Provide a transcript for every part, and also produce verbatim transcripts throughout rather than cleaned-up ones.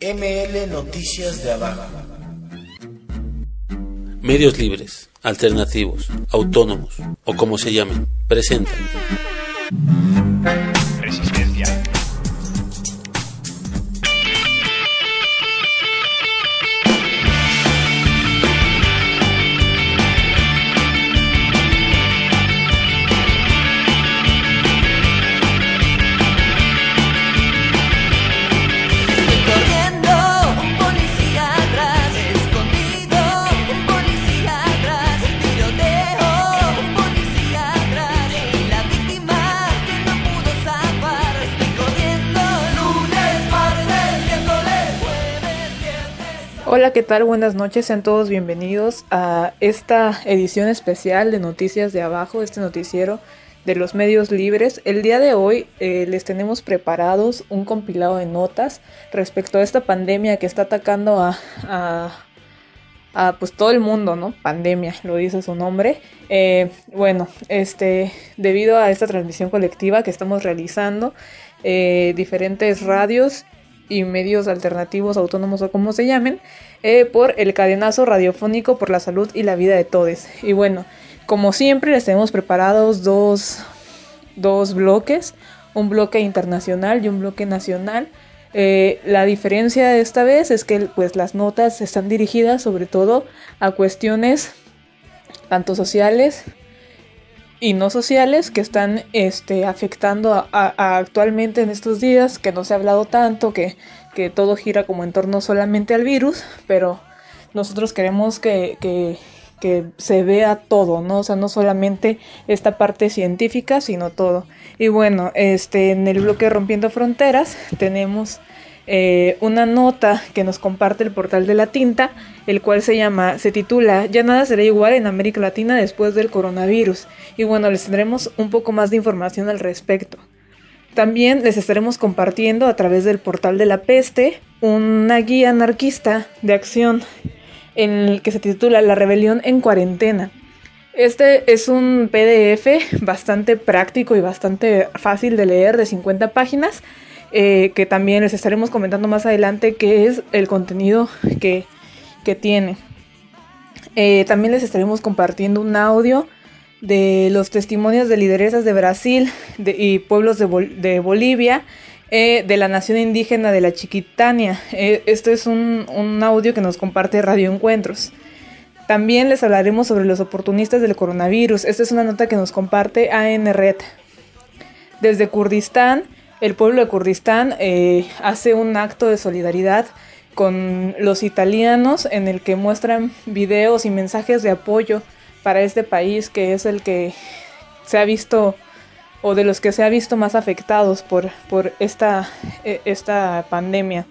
M L Noticias de Abajo. Medios libres, alternativos, autónomos o como se llamen, presentan Resistencia. Hola, ¿qué tal? Buenas noches, sean todos bienvenidos a esta edición especial de Noticias de Abajo, este noticiero de los medios libres. El día de hoy eh, les tenemos preparados un compilado de notas respecto a esta pandemia que está atacando a, a, a pues todo el mundo, ¿no? Pandemia, lo dice su nombre. Eh, bueno, este, debido a esta transmisión colectiva que estamos realizando, eh, diferentes radios y medios alternativos, autónomos o como se llamen, eh, por el cadenazo radiofónico por la salud y la vida de todos. Y bueno, como siempre les tenemos preparados dos, dos bloques, un bloque internacional y un bloque nacional. Eh, la diferencia de esta vez es que pues las notas están dirigidas sobre todo a cuestiones tanto sociales y no sociales que están este, afectando a, a, a actualmente en estos días, que no se ha hablado tanto, que, que todo gira como en torno solamente al virus, pero nosotros queremos que, que, que se vea todo, ¿no? O sea, no solamente esta parte científica, sino todo. Y bueno, este, en el bloque Rompiendo Fronteras tenemos Eh, una nota que nos comparte el portal de La Tinta, el cual se llama, se titula "Ya nada será igual en América Latina después del coronavirus". Y bueno, les tendremos un poco más de información al respecto. También les estaremos compartiendo a través del portal de La Peste una guía anarquista de acción en el que se titula "La rebelión en cuarentena". Este es un P D F bastante práctico y bastante fácil de leer, de cincuenta páginas, Eh, que también les estaremos comentando más adelante qué es el contenido que, que tiene. Eh, también les estaremos compartiendo un audio de los testimonios de lideresas de Brasil de, y pueblos de, Bol- de Bolivia, eh, de la nación indígena de la Chiquitania. Eh, este es un, un audio que nos comparte Radio Encuentros. También les hablaremos sobre los oportunistas del coronavirus. Esta es una nota que nos comparte A N Red. Desde Kurdistán, el pueblo de Kurdistán eh, hace un acto de solidaridad con los italianos en el que muestran videos y mensajes de apoyo para este país que es el que se ha visto o de los que se ha visto más afectados por, por esta, eh, esta pandemia.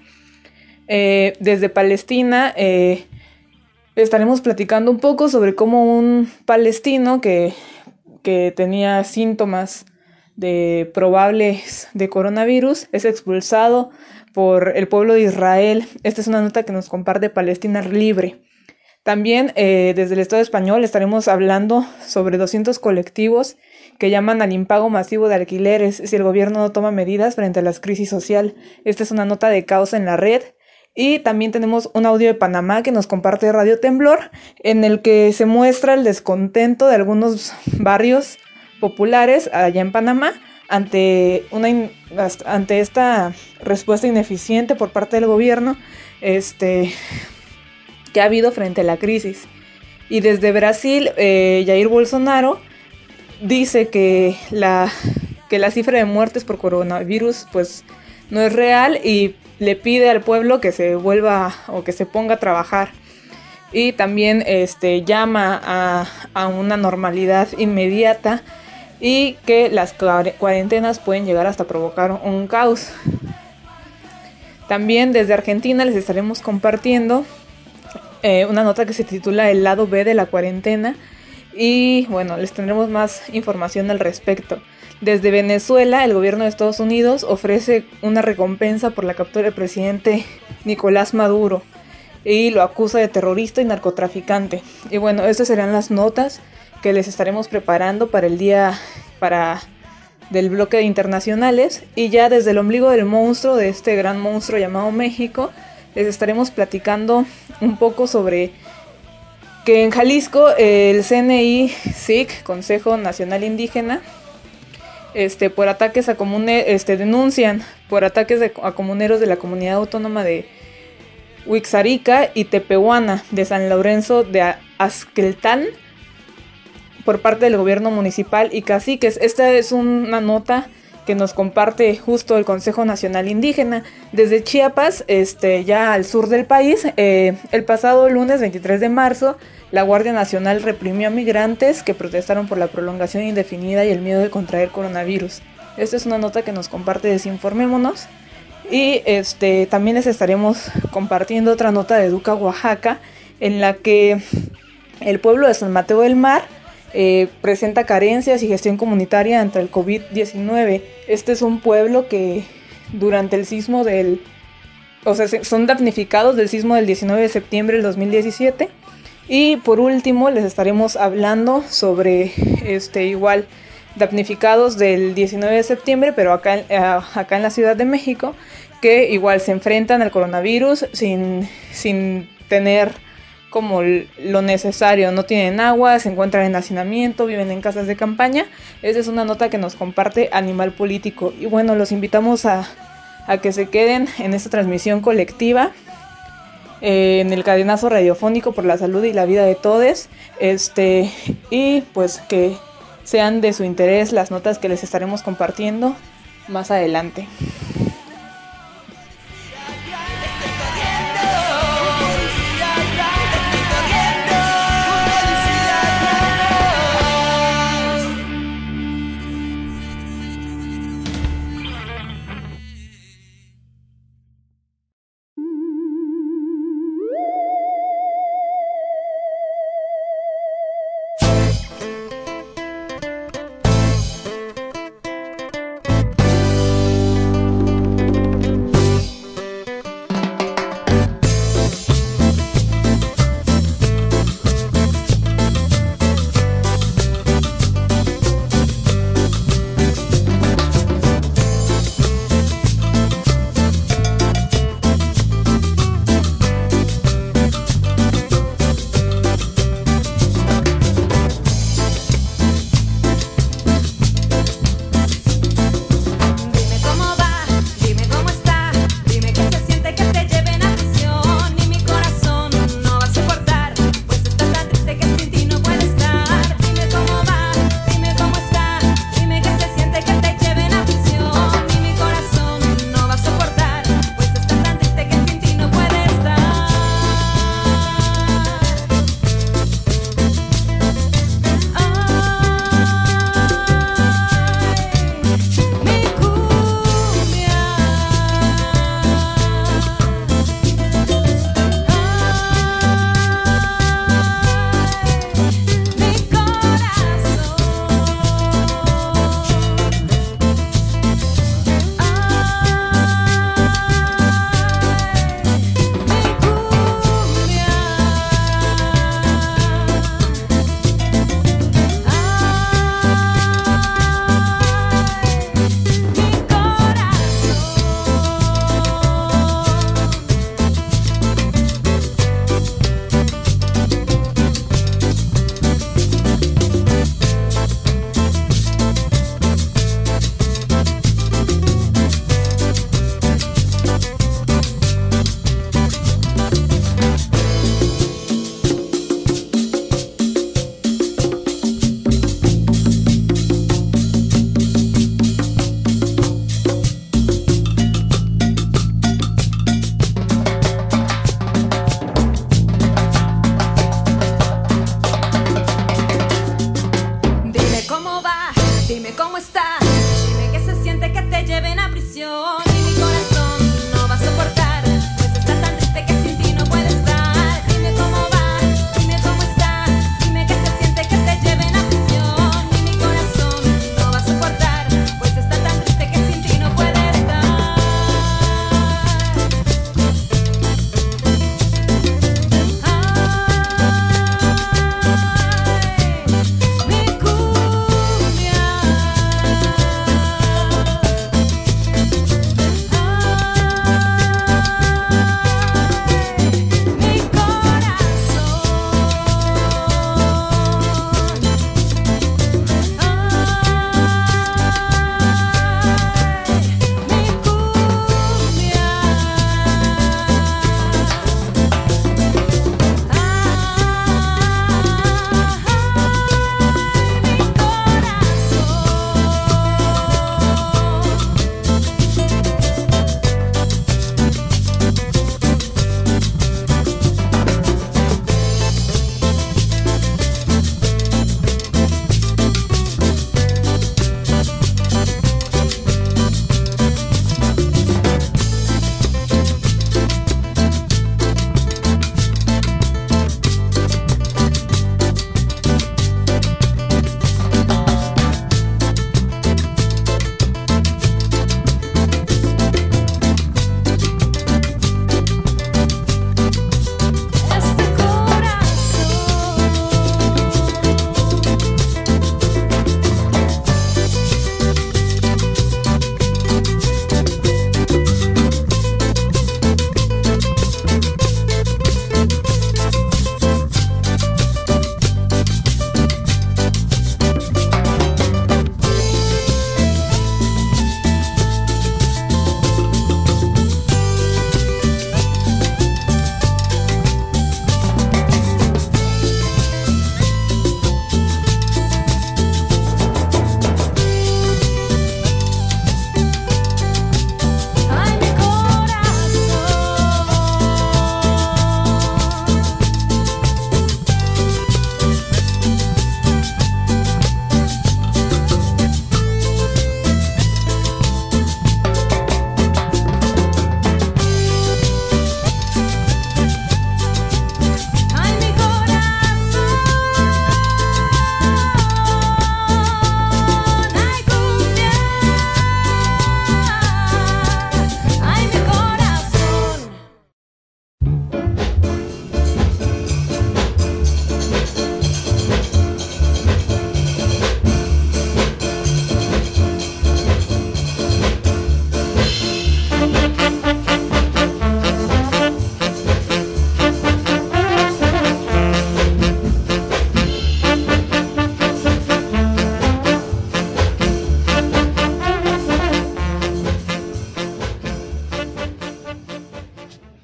Eh, desde Palestina eh, estaremos platicando un poco sobre cómo un palestino que, que tenía síntomas de probables de coronavirus es expulsado por el pueblo de Israel. Esta es una nota que nos comparte Palestina Libre. También eh, desde el Estado español estaremos hablando sobre doscientos colectivos que llaman al impago masivo de alquileres si el gobierno no toma medidas frente a la crisis social. Esta es una nota de Caos en la Red. Y también tenemos un audio de Panamá que nos comparte Radio Temblor, en el que se muestra el descontento de algunos barrios populares allá en Panamá ante una in, ante esta respuesta ineficiente por parte del gobierno este que ha habido frente a la crisis. Y desde Brasil, eh, Jair Bolsonaro dice que la que la cifra de muertes por coronavirus pues no es real y le pide al pueblo que se vuelva o que se ponga a trabajar. Y también este llama a, a una normalidad inmediata y que las cuarentenas pueden llegar hasta provocar un caos. También desde Argentina les estaremos compartiendo eh, una nota que se titula "El lado B de la cuarentena", y bueno, les tendremos más información al respecto. Desde Venezuela, el gobierno de Estados Unidos ofrece una recompensa por la captura del presidente Nicolás Maduro y lo acusa de terrorista y narcotraficante. Y bueno, estas serán las notas que les estaremos preparando para el día para del bloque de internacionales. Y ya desde el ombligo del monstruo, de este gran monstruo llamado México, les estaremos platicando un poco sobre que en Jalisco el C N I C I C, Consejo Nacional Indígena, este, por ataques a comune, este, denuncian por ataques de, a comuneros de la comunidad autónoma de Huixarica y Tepehuana de San Lorenzo de Azqueltán por parte del gobierno municipal y caciques. Esta es una nota que nos comparte justo el Consejo Nacional Indígena. Desde Chiapas, este, ya al sur del país, eh, el pasado lunes veintitrés de marzo, la Guardia Nacional reprimió a migrantes que protestaron por la prolongación indefinida y el miedo de contraer coronavirus. Esta es una nota que nos comparte Desinformémonos. Y este, también les estaremos compartiendo otra nota de Educa, Oaxaca, en la que el pueblo de San Mateo del Mar Eh, presenta carencias y gestión comunitaria ante el covid diecinueve. Este es un pueblo que durante el sismo del... O sea, son damnificados del sismo del diecinueve de septiembre del dos mil diecisiete. Y por último les estaremos hablando sobre este igual damnificados del diecinueve de septiembre, pero acá, acá en la Ciudad de México, que igual se enfrentan al coronavirus sin, sin tener como lo necesario, no tienen agua, se encuentran en hacinamiento, viven en casas de campaña. Esa es una nota que nos comparte Animal Político. Y bueno, los invitamos a, a que se queden en esta transmisión colectiva, eh, en el cadenazo radiofónico por la salud y la vida de todos, este, y pues que sean de su interés las notas que les estaremos compartiendo más adelante.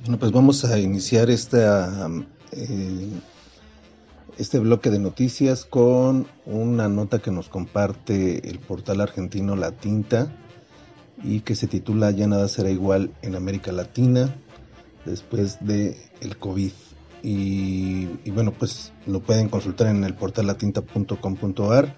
Bueno, pues vamos a iniciar esta, eh, este bloque de noticias con una nota que nos comparte el portal argentino La Tinta y que se titula "Ya nada será igual en América Latina después de el COVID". Y, y bueno, pues lo pueden consultar en el portal latinta punto com punto a r.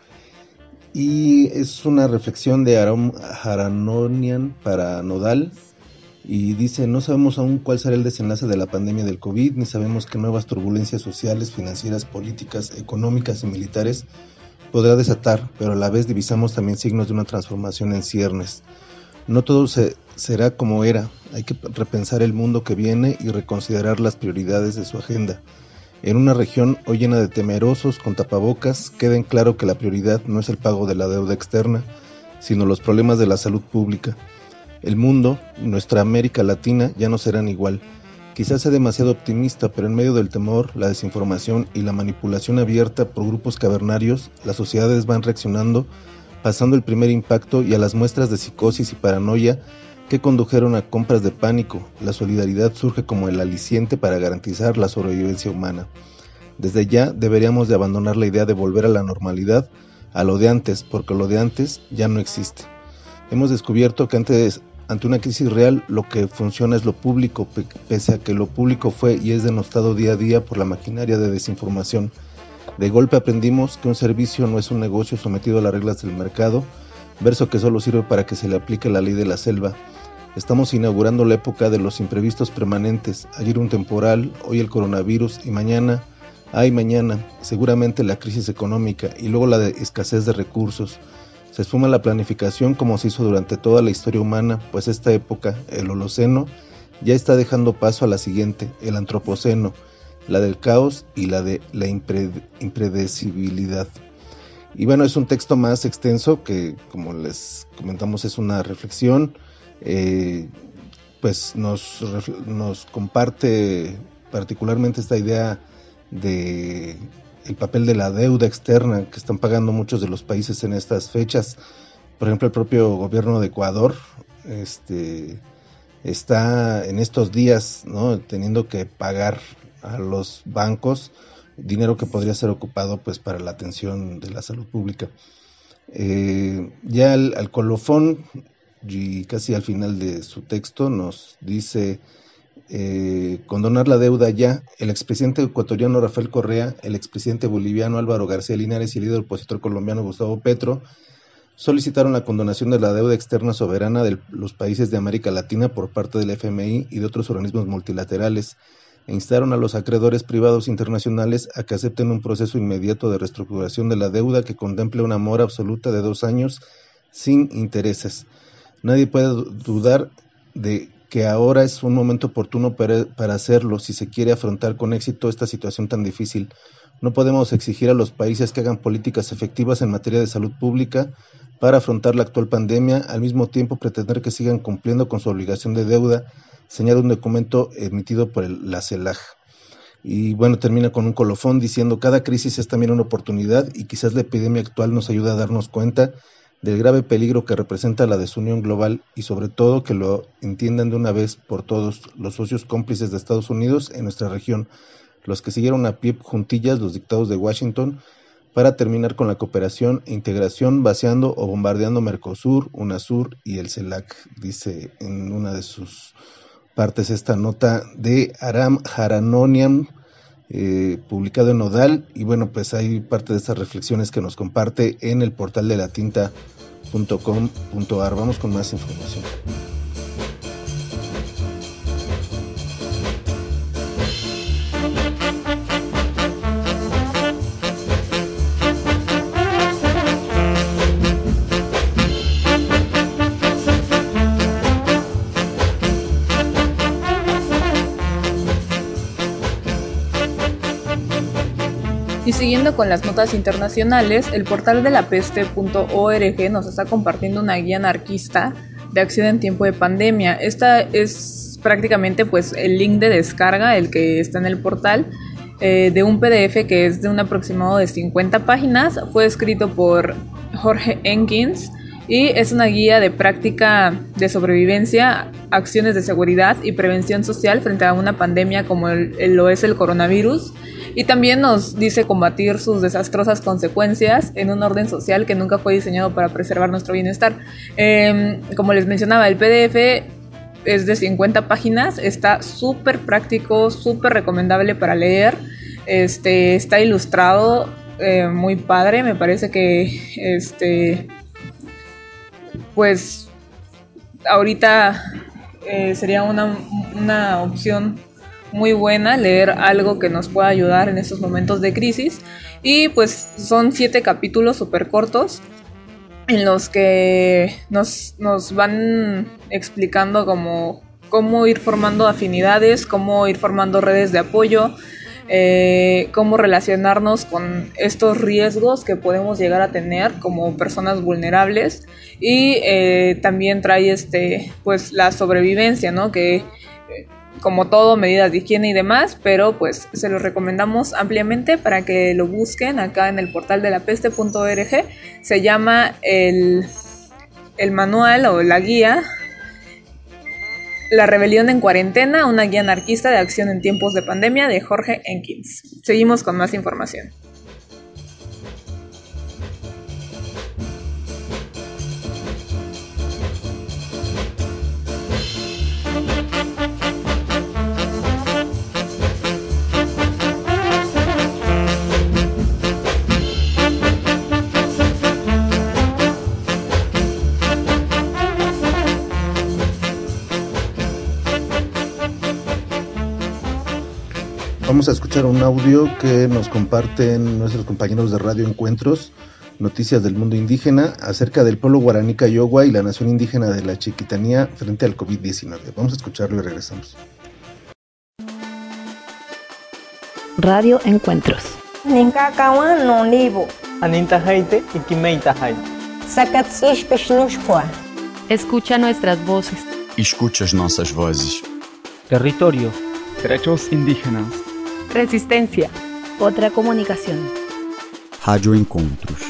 Y es una reflexión de Aram Haranonian para Nodal. Y dice: no sabemos aún cuál será el desenlace de la pandemia del COVID, ni sabemos qué nuevas turbulencias sociales, financieras, políticas, económicas y militares podrá desatar, pero a la vez divisamos también signos de una transformación en ciernes. No todo se, será como era, hay que repensar el mundo que viene y reconsiderar las prioridades de su agenda. En una región hoy llena de temerosos con tapabocas, queda en claro que la prioridad no es el pago de la deuda externa, sino los problemas de la salud pública. El mundo, nuestra América Latina, ya no serán igual. Quizás sea demasiado optimista, pero en medio del temor, la desinformación y la manipulación abierta por grupos cavernarios, las sociedades van reaccionando, pasando el primer impacto y a las muestras de psicosis y paranoia que condujeron a compras de pánico. La solidaridad surge como el aliciente para garantizar la sobrevivencia humana. Desde ya deberíamos de abandonar la idea de volver a la normalidad, a lo de antes, porque lo de antes ya no existe. Hemos descubierto que antes, ante una crisis real, lo que funciona es lo público, pese a que lo público fue y es denostado día a día por la maquinaria de desinformación. De golpe aprendimos que un servicio no es un negocio sometido a las reglas del mercado, verso que solo sirve para que se le aplique la ley de la selva. Estamos inaugurando la época de los imprevistos permanentes. Ayer un temporal, hoy el coronavirus y mañana, ay mañana, seguramente la crisis económica y luego la de escasez de recursos. Se esfuma la planificación como se hizo durante toda la historia humana, pues esta época, el Holoceno, ya está dejando paso a la siguiente, el Antropoceno, la del caos y la de la impre- impredecibilidad. Y bueno, es un texto más extenso que, como les comentamos, es una reflexión, eh, pues nos, nos comparte particularmente esta idea de el papel de la deuda externa que están pagando muchos de los países en estas fechas. Por ejemplo, el propio gobierno de Ecuador este, está en estos días, ¿no?, teniendo que pagar a los bancos dinero que podría ser ocupado pues para la atención de la salud pública. Eh, ya al, al colofón y casi al final de su texto nos dice: Eh, condonar la deuda ya. El expresidente ecuatoriano Rafael Correa, el expresidente boliviano Álvaro García Linares y el líder opositor colombiano Gustavo Petro solicitaron la condonación de la deuda externa soberana de los países de América Latina por parte del F M I y de otros organismos multilaterales e instaron a los acreedores privados internacionales a que acepten un proceso inmediato de reestructuración de la deuda que contemple una mora absoluta de dos años sin intereses. Nadie puede dudar de que ahora es un momento oportuno para, para hacerlo si se quiere afrontar con éxito esta situación tan difícil. No podemos exigir a los países que hagan políticas efectivas en materia de salud pública para afrontar la actual pandemia, al mismo tiempo pretender que sigan cumpliendo con su obligación de deuda, señala un documento emitido por el, la CELAC. Y bueno, termina con un colofón diciendo: cada crisis es también una oportunidad y quizás la epidemia actual nos ayuda a darnos cuenta del grave peligro que representa la desunión global y sobre todo que lo entiendan de una vez por todos los socios cómplices de Estados Unidos en nuestra región, los que siguieron a pie juntillas los dictados de Washington para terminar con la cooperación e integración vaciando o bombardeando Mercosur, UNASUR y el CELAC, dice en una de sus partes esta nota de Aram Haranonian, Eh, publicado en Nodal. Y bueno, pues hay parte de estas reflexiones que nos comparte en el portal de latinta punto com punto a r. Vamos con más información. Y siguiendo con las notas internacionales, el portal de la peste punto org nos está compartiendo una guía anarquista de acción en tiempo de pandemia. Esta es prácticamente pues el link de descarga, el que está en el portal, eh, de un P D F que es de un aproximado de cincuenta páginas. Fue escrito por Jorge Enkins y es una guía de práctica de sobrevivencia, acciones de seguridad y prevención social frente a una pandemia como el, el, lo es el coronavirus, y también nos dice combatir sus desastrosas consecuencias en un orden social que nunca fue diseñado para preservar nuestro bienestar. Eh, como les mencionaba, el P D F es de cincuenta páginas, está súper práctico, súper recomendable para leer, este, está ilustrado, eh, muy padre, me parece que este, pues ahorita eh, sería una, una opción muy buena leer algo que nos pueda ayudar en estos momentos de crisis. Y pues son siete capítulos súper cortos en los que nos, nos van explicando cómo, cómo ir formando afinidades, cómo ir formando redes de apoyo, eh, cómo relacionarnos con estos riesgos que podemos llegar a tener como personas vulnerables. Y eh, también trae este, pues, la sobrevivencia, ¿no? Que como todo, medidas de higiene y demás, pero pues se los recomendamos ampliamente para que lo busquen acá en el portal de la peste punto org. Se llama el, el manual o la guía La rebelión en cuarentena, una guía anarquista de acción en tiempos de pandemia, de Jorge Enkins. Seguimos con más información. Vamos a escuchar un audio que nos comparten nuestros compañeros de Radio Encuentros, Noticias del Mundo Indígena, acerca del pueblo guaraní Kayogua y la nación indígena de la Chiquitanía frente al covid diecinueve. Vamos a escucharlo y regresamos. Radio Encuentros. Ninkakawa no libo. Aninta haite y kimeita haite. Sakatsush peshnushkwa. Escucha nuestras voces. Escuchas nossas vozes. Territorio. Derechos indígenas. Resistencia. Otra comunicación. Radio Encontros.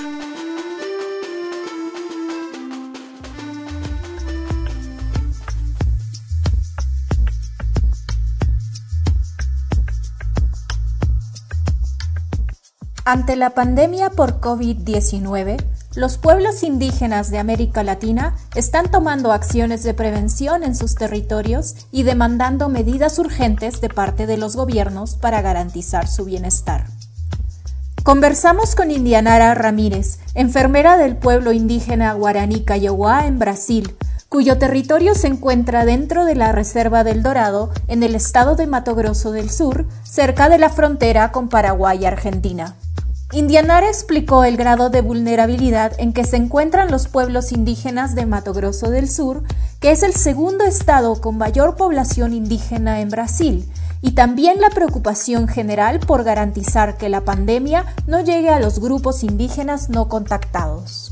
Ante la pandemia por covid diecinueve, los pueblos indígenas de América Latina están tomando acciones de prevención en sus territorios y demandando medidas urgentes de parte de los gobiernos para garantizar su bienestar. Conversamos con Indianara Ramírez, enfermera del pueblo indígena guaraní Kayogua en Brasil, cuyo territorio se encuentra dentro de la Reserva del Dorado en el estado de Mato Grosso del Sur, cerca de la frontera con Paraguay y Argentina. Indianara explicó el grado de vulnerabilidad en que se encuentran los pueblos indígenas de Mato Grosso del Sur, que es el segundo estado con mayor población indígena en Brasil, y también la preocupación general por garantizar que la pandemia no llegue a los grupos indígenas no contactados.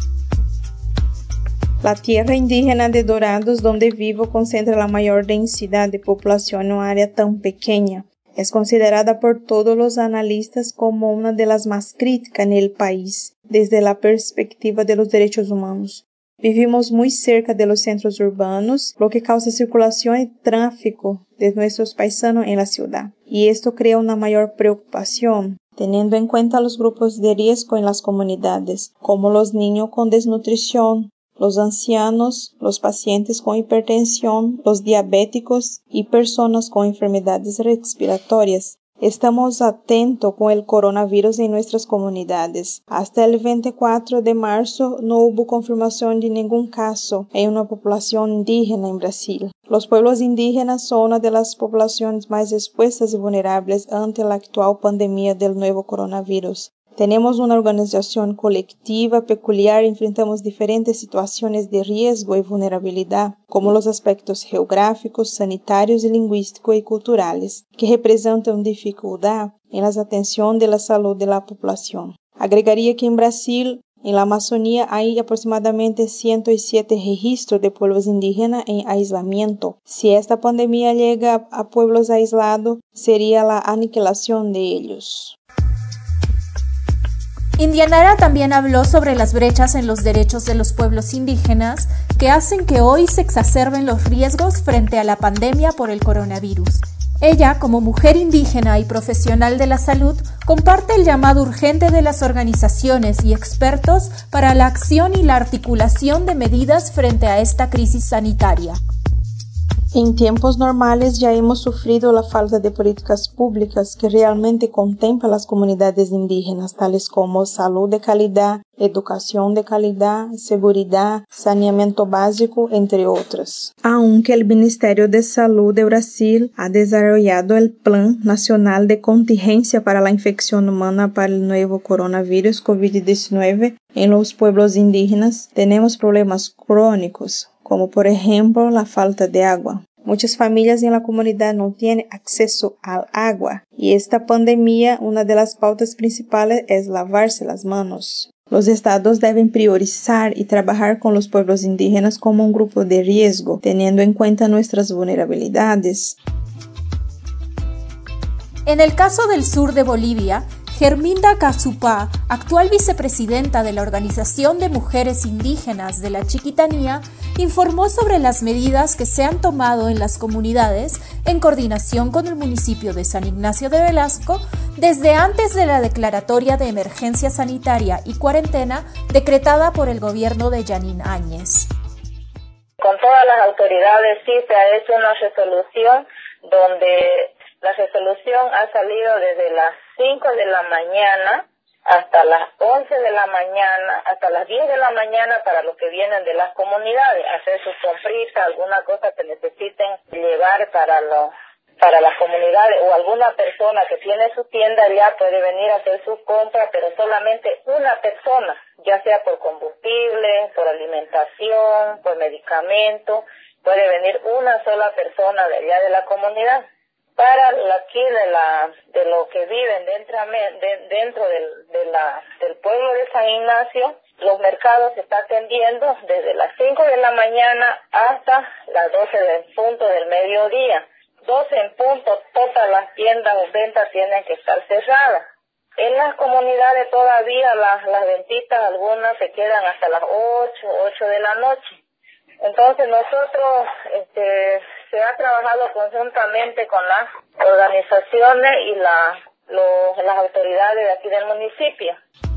La tierra indígena de Dorados, donde vivo, concentra la mayor densidad de población en un área tan pequeña. Es considerada por todos los analistas como una de las más críticas en el país, desde la perspectiva de los derechos humanos. Vivimos muy cerca de los centros urbanos, lo que causa circulación y tráfico de nuestros paisanos en la ciudad. Y esto crea una mayor preocupación, teniendo en cuenta los grupos de riesgo en las comunidades, como los niños con desnutrición, los ancianos, los pacientes con hipertensión, los diabéticos y personas con enfermedades respiratorias. Estamos atentos con el coronavirus en nuestras comunidades. Hasta el veinticuatro de marzo no hubo confirmación de ningún caso en una población indígena en Brasil. Los pueblos indígenas son una de las poblaciones más expuestas y vulnerables ante la actual pandemia del nuevo coronavirus. Tenemos una organización colectiva peculiar y enfrentamos diferentes situaciones de riesgo y vulnerabilidad, como los aspectos geográficos, sanitarios, lingüísticos y culturales, que representan dificultad en la atención de la salud de la población. Agregaría que en Brasil, en la Amazonía, hay aproximadamente ciento siete registros de pueblos indígenas en aislamiento. Si esta pandemia llega a pueblos aislados, sería la aniquilación de ellos. Indianara también habló sobre las brechas en los derechos de los pueblos indígenas que hacen que hoy se exacerben los riesgos frente a la pandemia por el coronavirus. Ella, como mujer indígena y profesional de la salud, comparte el llamado urgente de las organizaciones y expertos para la acción y la articulación de medidas frente a esta crisis sanitaria. En tiempos normales ya hemos sufrido la falta de políticas públicas que realmente contemplan las comunidades indígenas, tales como salud de calidad, educación de calidad, seguridad, saneamiento básico, entre otras. Aunque el Ministerio de Salud de Brasil ha desarrollado el Plan Nacional de Contingencia para la Infección Humana para el nuevo coronavirus COVID diecinueve, en los pueblos indígenas tenemos problemas crónicos, como por ejemplo la falta de agua. Muchas familias en la comunidad no tienen acceso al agua y esta pandemia, una de las pautas principales es lavarse las manos. Los estados deben priorizar y trabajar con los pueblos indígenas como un grupo de riesgo, teniendo en cuenta nuestras vulnerabilidades. En el caso del sur de Bolivia, Germinda Casupá, actual vicepresidenta de la Organización de Mujeres Indígenas de la Chiquitanía, informó sobre las medidas que se han tomado en las comunidades en coordinación con el municipio de San Ignacio de Velasco desde antes de la declaratoria de emergencia sanitaria y cuarentena decretada por el gobierno de Yanín Áñez. Con todas las autoridades sí se ha hecho una resolución donde la resolución ha salido desde las cinco de la mañana hasta las once de la mañana, hasta las diez de la mañana para los que vienen de las comunidades, hacer sus compras, alguna cosa que necesiten llevar para los para las comunidades o alguna persona que tiene su tienda ya puede venir a hacer sus compras, pero solamente una persona, ya sea por combustible, por alimentación, por medicamento, puede venir una sola persona de allá de la comunidad. Para la, aquí de la de los que viven dentro, de, dentro del, de la, del pueblo de San Ignacio, los mercados se están atendiendo desde las cinco de la mañana hasta las doce del punto del mediodía. doce en punto, todas las tiendas o ventas tienen que estar cerradas. En las comunidades todavía las, las ventitas, algunas se quedan hasta las ocho, ocho de la noche. Entonces nosotros, este, se ha trabajado conjuntamente con las organizaciones y la, los, las autoridades de aquí del municipio.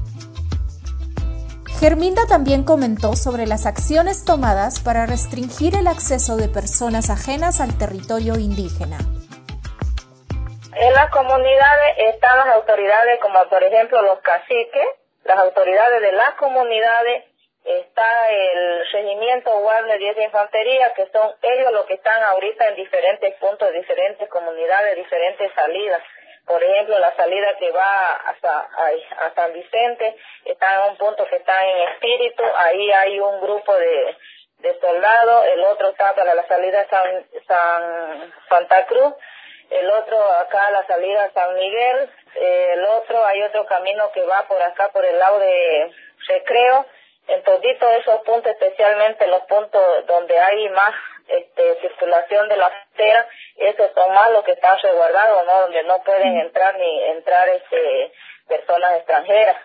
Germinda también comentó sobre las acciones tomadas para restringir el acceso de personas ajenas al territorio indígena. En las comunidades están las autoridades como por ejemplo los caciques, las autoridades de las comunidades. Está el Regimiento Guardia diez de Infantería, que son ellos los que están ahorita en diferentes puntos, diferentes comunidades, diferentes salidas. Por ejemplo, la salida que va hasta a, a San Vicente, está en un punto que está en Espíritu, ahí hay un grupo de, de soldados, el otro está para la salida San, San Santa Cruz, el otro acá la salida San Miguel, el otro hay otro camino que va por acá por el lado de Recreo. En toditos esos puntos, especialmente los puntos donde hay más este, circulación de la frontera, esos son más los que están resguardados, ¿no? Donde no pueden entrar ni entrar este, personas extranjeras.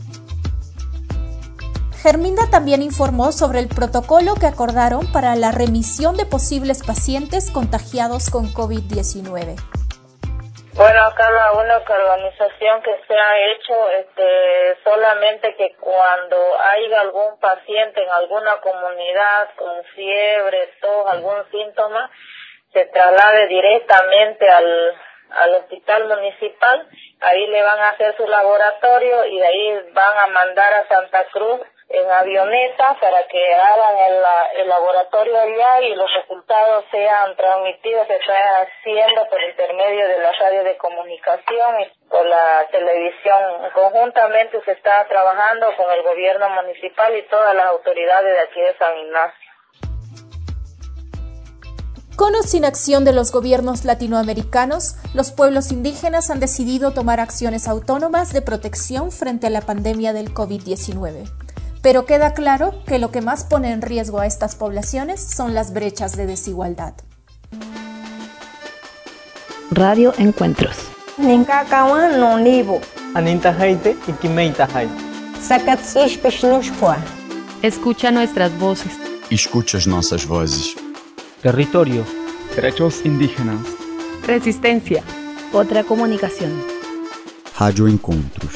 Germinda también informó sobre el protocolo que acordaron para la remisión de posibles pacientes contagiados con COVID diecinueve. Bueno, acá la única organización que se ha hecho, este, solamente que cuando haya algún paciente en alguna comunidad con fiebre, tos, algún síntoma, se traslade directamente al, al hospital municipal, ahí le van a hacer su laboratorio y de ahí van a mandar a Santa Cruz en avioneta para que hagan el, el laboratorio allá y los resultados sean transmitidos, se están haciendo por intermedio de la radio de comunicación y por la televisión. Conjuntamente se está trabajando con el gobierno municipal y todas las autoridades de aquí de San Ignacio. Con o sin acción de los gobiernos latinoamericanos, los pueblos indígenas han decidido tomar acciones autónomas de protección frente a la pandemia del COVID diecinueve. Pero queda claro que lo que más pone en riesgo a estas poblaciones son las brechas de desigualdad. Radio Encuentros. Aninta Haite y Kimeita Haite. Escucha nuestras voces. Escucha nuestras voces. Territorio. Derechos indígenas. Resistencia. Otra comunicación. Radio Encontros.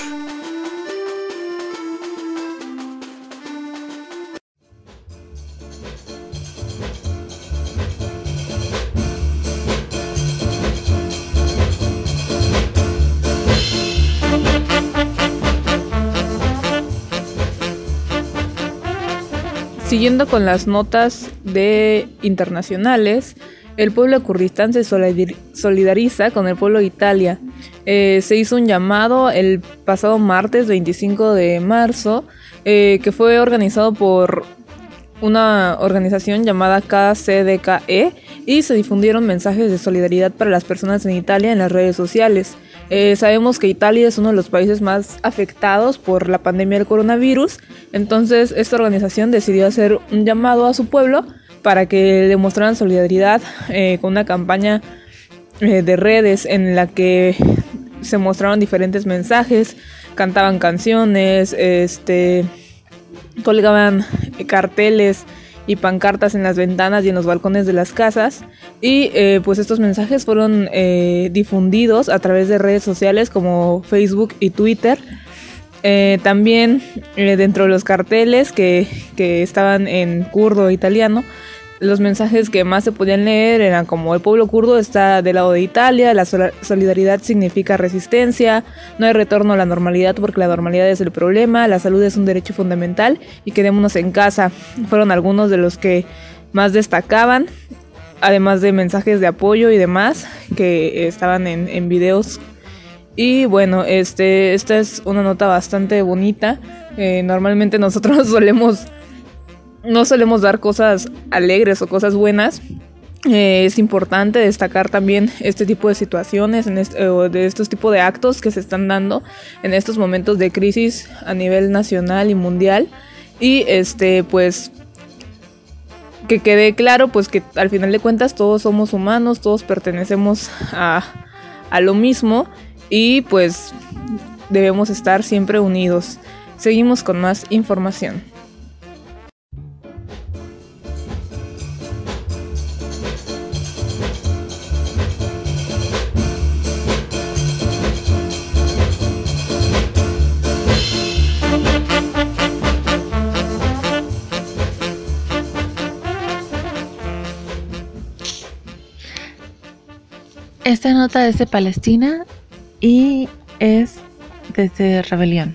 Siguiendo con las notas de internacionales, el pueblo de Kurdistán se solidariza con el pueblo de Italia. Eh, se hizo un llamado el pasado martes veinticinco de marzo, eh, que fue organizado por una organización llamada K C D K E, y se difundieron mensajes de solidaridad para las personas en Italia en las redes sociales. Eh, sabemos que Italia es uno de los países más afectados por la pandemia del coronavirus, entonces esta organización decidió hacer un llamado a su pueblo para que demostraran solidaridad eh, con una campaña eh, de redes en la que se mostraron diferentes mensajes, cantaban canciones, este, colgaban carteles y pancartas en las ventanas y en los balcones de las casas, y eh, pues estos mensajes fueron eh, difundidos a través de redes sociales como Facebook y Twitter. Eh, también eh, dentro de los carteles que, que estaban en kurdo e italiano, los mensajes que más se podían leer eran como: el pueblo kurdo está del lado de Italia, la solidaridad significa resistencia, no hay retorno a la normalidad porque la normalidad es el problema, la salud es un derecho fundamental y quedémonos en casa. Fueron algunos de los que más destacaban, además de mensajes de apoyo y demás que estaban en, en videos. Y bueno, este, esta es una nota bastante bonita. Eh, normalmente nosotros solemos No solemos dar cosas alegres o cosas buenas. Eh, es importante destacar también este tipo de situaciones, en este, o de estos tipos de actos que se están dando en estos momentos de crisis a nivel nacional y mundial. Y este, pues, que quede claro, pues que al final de cuentas todos somos humanos, todos pertenecemos a, a lo mismo, y pues debemos estar siempre unidos. Seguimos con más información. Esta nota es de Palestina y es desde Rebelión.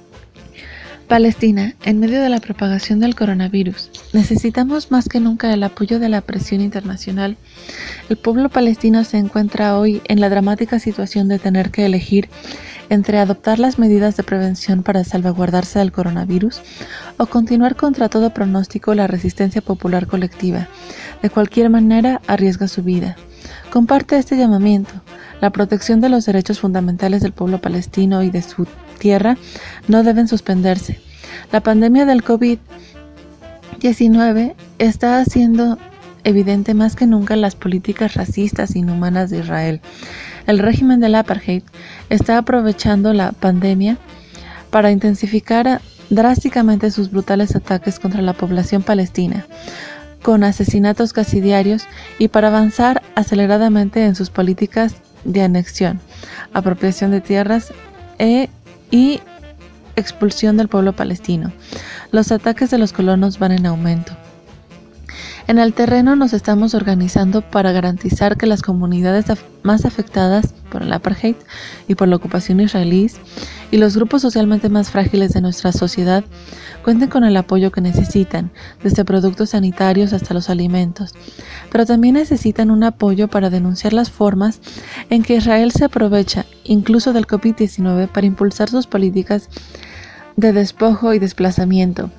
Palestina, en medio de la propagación del coronavirus, necesitamos más que nunca el apoyo de la presión internacional. El pueblo palestino se encuentra hoy en la dramática situación de tener que elegir entre adoptar las medidas de prevención para salvaguardarse del coronavirus o continuar contra todo pronóstico la resistencia popular colectiva. De cualquier manera, arriesga su vida. Comparte este llamamiento. La protección de los derechos fundamentales del pueblo palestino y de su tierra no deben suspenderse. La pandemia del COVID diecinueve está haciendo evidente más que nunca las políticas racistas e inhumanas de Israel. El régimen del apartheid está aprovechando la pandemia para intensificar drásticamente sus brutales ataques contra la población palestina, con asesinatos casi diarios, y para avanzar aceleradamente en sus políticas de anexión, apropiación de tierras e, y expulsión del pueblo palestino. Los ataques de los colonos van en aumento. En el terreno nos estamos organizando para garantizar que las comunidades af- más afectadas por el apartheid y por la ocupación israelí y los grupos socialmente más frágiles de nuestra sociedad cuenten con el apoyo que necesitan, desde productos sanitarios hasta los alimentos. Pero también necesitan un apoyo para denunciar las formas en que Israel se aprovecha, incluso del COVID diecinueve, para impulsar sus políticas de despojo y desplazamiento.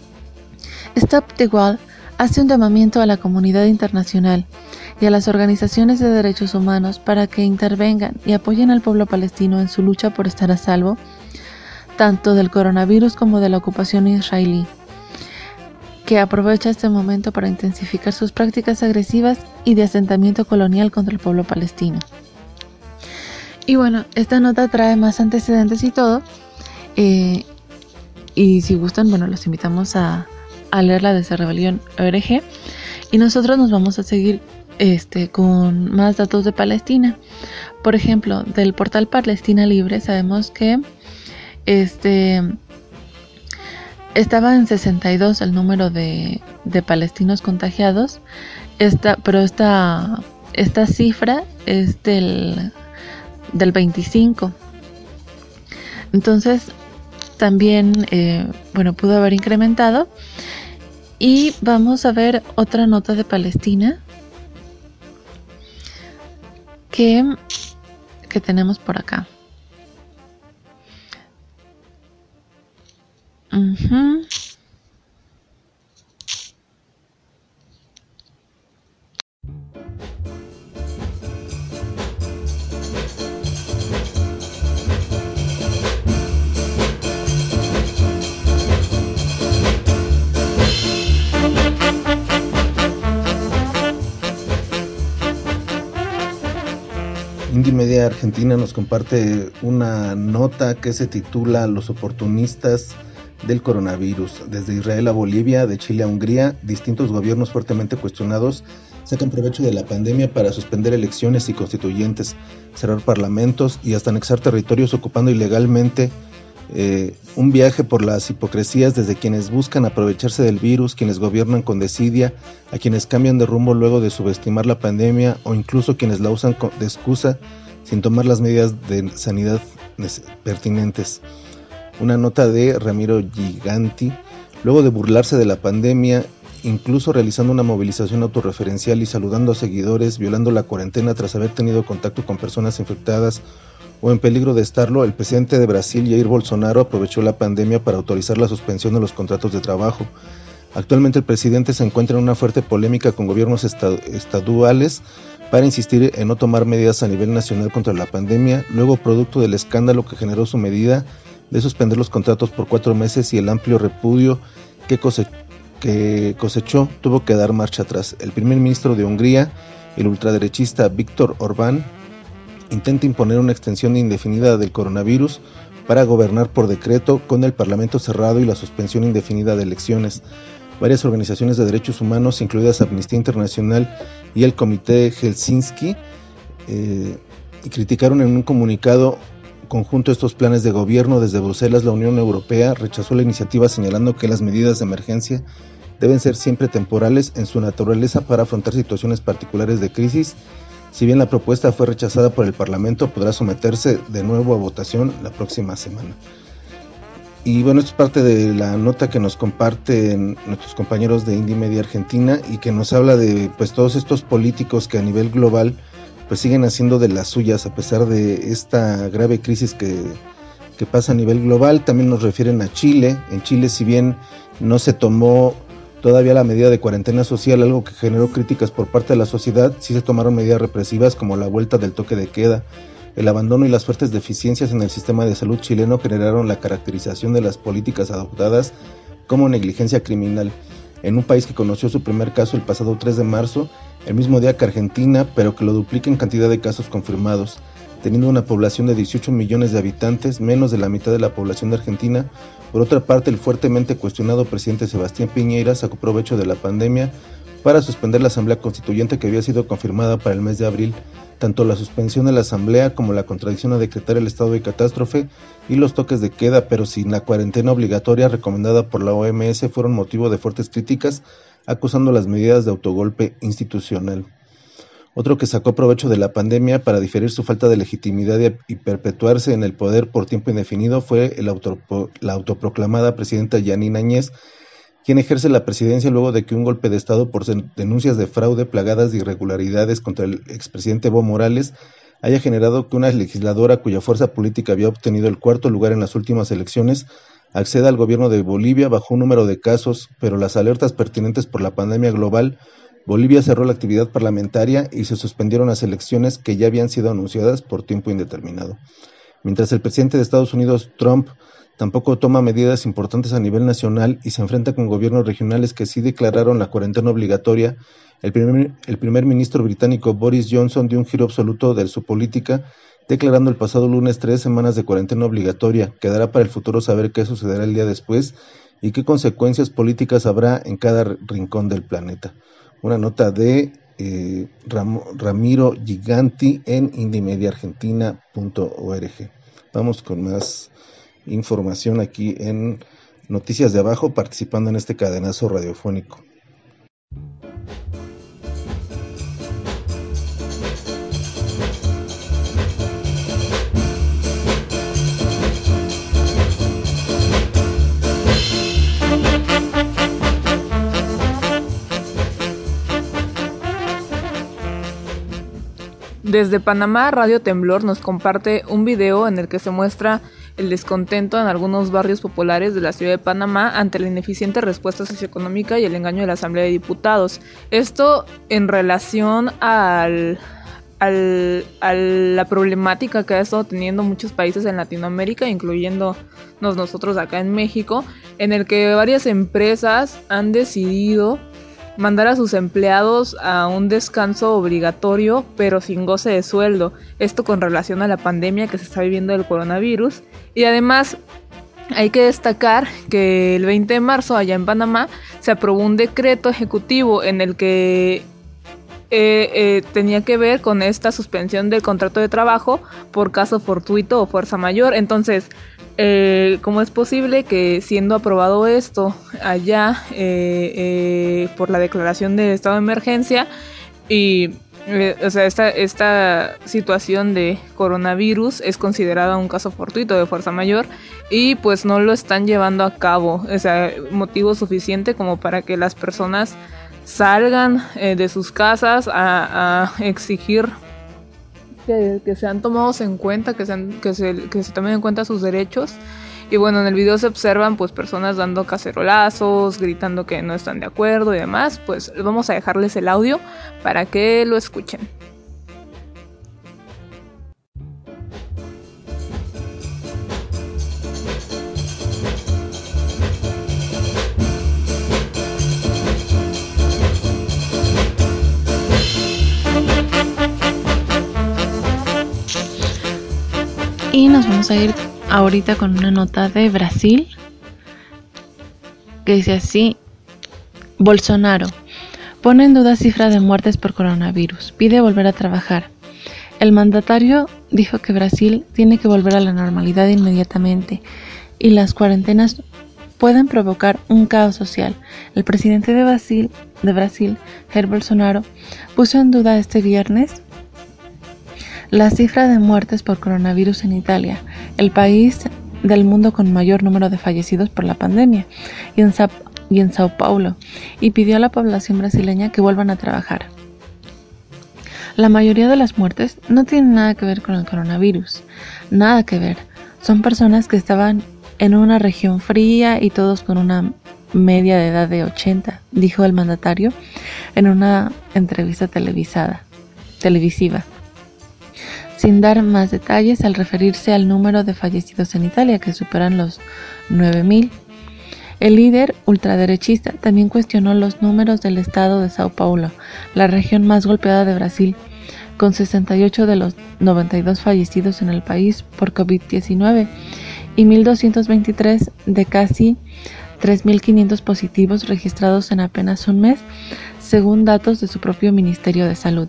Stop the Wall hace un llamamiento a la comunidad internacional y a las organizaciones de derechos humanos para que intervengan y apoyen al pueblo palestino en su lucha por estar a salvo, tanto del coronavirus como de la ocupación israelí, que aprovecha este momento para intensificar sus prácticas agresivas y de asentamiento colonial contra el pueblo palestino. Y bueno, esta nota trae más antecedentes y todo. Eh, y si gustan, bueno, los invitamos a, a leer la de esa rebelión O R G. Y nosotros nos vamos a seguir este, con más datos de Palestina. Por ejemplo, del portal Palestina Libre sabemos que este, estaba en sesenta y dos el número de, de palestinos contagiados, esta, pero esta, esta cifra es del, del veinticinco. Entonces, también, eh, bueno, pudo haber incrementado. Y vamos a ver otra nota de Palestina que, que tenemos por acá. Uh-huh. Indymedia Argentina nos comparte una nota que se titula Los oportunistas del coronavirus. Desde Israel a Bolivia, de Chile a Hungría, distintos gobiernos fuertemente cuestionados sacan provecho de la pandemia para suspender elecciones y constituyentes, cerrar parlamentos y hasta anexar territorios ocupando ilegalmente eh, un viaje por las hipocresías desde quienes buscan aprovecharse del virus, quienes gobiernan con desidia, a quienes cambian de rumbo luego de subestimar la pandemia o incluso quienes la usan de excusa sin tomar las medidas de sanidad pertinentes. Una nota de Ramiro Giganti, luego de burlarse de la pandemia, incluso realizando una movilización autorreferencial y saludando a seguidores, violando la cuarentena tras haber tenido contacto con personas infectadas o en peligro de estarlo, el presidente de Brasil, Jair Bolsonaro, aprovechó la pandemia para autorizar la suspensión de los contratos de trabajo. Actualmente el presidente se encuentra en una fuerte polémica con gobiernos estad- estaduales para insistir en no tomar medidas a nivel nacional contra la pandemia, luego producto del escándalo que generó su medida de suspender los contratos por cuatro meses y el amplio repudio que, cose- que cosechó, tuvo que dar marcha atrás. El primer ministro de Hungría, el ultraderechista Viktor Orbán, intenta imponer una extensión indefinida del coronavirus para gobernar por decreto con el parlamento cerrado y la suspensión indefinida de elecciones. Varias organizaciones de derechos humanos, incluidas Amnistía Internacional y el Comité Helsinki, eh, criticaron en un comunicado conjunto estos planes de gobierno. Desde Bruselas, la Unión Europea rechazó la iniciativa señalando que las medidas de emergencia deben ser siempre temporales en su naturaleza para afrontar situaciones particulares de crisis. Si bien la propuesta fue rechazada por el Parlamento, podrá someterse de nuevo a votación la próxima semana. Y bueno, esto es parte de la nota que nos comparten nuestros compañeros de Indymedia Argentina y que nos habla de pues todos estos políticos que a nivel global pues siguen haciendo de las suyas a pesar de esta grave crisis que, que pasa a nivel global. También nos refieren a Chile. En Chile, si bien no se tomó todavía la medida de cuarentena social, algo que generó críticas por parte de la sociedad, sí se tomaron medidas represivas como la vuelta del toque de queda. El abandono y las fuertes deficiencias en el sistema de salud chileno generaron la caracterización de las políticas adoptadas como negligencia criminal. En un país que conoció su primer caso el pasado tres de marzo, el mismo día que Argentina, pero que lo duplica en cantidad de casos confirmados, teniendo una población de dieciocho millones de habitantes, menos de la mitad de la población de Argentina. Por otra parte, el fuertemente cuestionado presidente Sebastián Piñera sacó provecho de la pandemia para suspender la asamblea constituyente que había sido confirmada para el mes de abril. Tanto la suspensión de la asamblea como la contradicción a decretar el estado de catástrofe y los toques de queda, pero sin la cuarentena obligatoria recomendada por la O M S, fueron motivo de fuertes críticas, acusando las medidas de autogolpe institucional. Otro que sacó provecho de la pandemia para diferir su falta de legitimidad y perpetuarse en el poder por tiempo indefinido fue el auto, la autoproclamada presidenta Yanine Áñez, quien ejerce la presidencia luego de que un golpe de estado por denuncias de fraude plagadas de irregularidades contra el expresidente Evo Morales haya generado que una legisladora cuya fuerza política había obtenido el cuarto lugar en las últimas elecciones acceda al gobierno de Bolivia bajo un número de casos, pero las alertas pertinentes por la pandemia global. Bolivia cerró la actividad parlamentaria y se suspendieron las elecciones que ya habían sido anunciadas por tiempo indeterminado. Mientras el presidente de Estados Unidos, Trump, tampoco toma medidas importantes a nivel nacional y se enfrenta con gobiernos regionales que sí declararon la cuarentena obligatoria, el primer, el primer ministro británico Boris Johnson dio un giro absoluto de su política, declarando el pasado lunes tres semanas de cuarentena obligatoria. Quedará para el futuro saber qué sucederá el día después y qué consecuencias políticas habrá en cada rincón del planeta. Una nota de eh, Ram- Ramiro Giganti en indimediaargentina punto org. Vamos con más información aquí en Noticias de Abajo, participando en este cadenazo radiofónico. Desde Panamá, Radio Temblor nos comparte un video en el que se muestra el descontento en algunos barrios populares de la ciudad de Panamá ante la ineficiente respuesta socioeconómica y el engaño de la Asamblea de Diputados. Esto en relación al, al, a la problemática que ha estado teniendo muchos países en Latinoamérica, incluyéndonos nosotros acá en México, en el que varias empresas han decidido mandar a sus empleados a un descanso obligatorio pero sin goce de sueldo, esto con relación a la pandemia que se está viviendo del coronavirus. Y además hay que destacar que el veinte de marzo allá en Panamá se aprobó un decreto ejecutivo en el que eh, eh, tenía que ver con esta suspensión del contrato de trabajo por caso fortuito o fuerza mayor. Entonces, Eh, ¿cómo es posible que siendo aprobado esto allá eh, eh, por la declaración de estado de emergencia y eh, o sea esta, esta situación de coronavirus es considerada un caso fortuito de fuerza mayor y pues no lo están llevando a cabo? O sea, motivo suficiente como para que las personas salgan eh, de sus casas a, a exigir Que, que sean tomados en cuenta, que, sean, que, se, que se tomen en cuenta sus derechos. Y bueno, en el video se observan pues personas dando cacerolazos, gritando que no están de acuerdo y demás. Pues vamos a dejarles el audio para que lo escuchen. Y nos vamos a ir ahorita con una nota de Brasil que dice así: Bolsonaro pone en duda cifra de muertes por coronavirus, pide volver a trabajar. El mandatario dijo que Brasil tiene que volver a la normalidad inmediatamente y las cuarentenas pueden provocar un caos social. El presidente de Brasil, de Brasil, Jair Bolsonaro, puso en duda este viernes la cifra de muertes por coronavirus en Italia, el país del mundo con mayor número de fallecidos por la pandemia, y en, Sa- y en Sao Paulo, y pidió a la población brasileña que vuelvan a trabajar. La mayoría de las muertes no tienen nada que ver con el coronavirus, nada que ver. Son personas que estaban en una región fría y todos con una media de edad de ochenta, dijo el mandatario en una entrevista televisada, televisiva, sin dar más detalles al referirse al número de fallecidos en Italia, que superan los nueve mil. El líder ultraderechista también cuestionó los números del estado de Sao Paulo, la región más golpeada de Brasil, con sesenta y ocho de los noventa y dos fallecidos en el país por covid diecinueve y mil doscientos veintitrés de casi tres mil quinientos positivos registrados en apenas un mes, según datos de su propio Ministerio de Salud.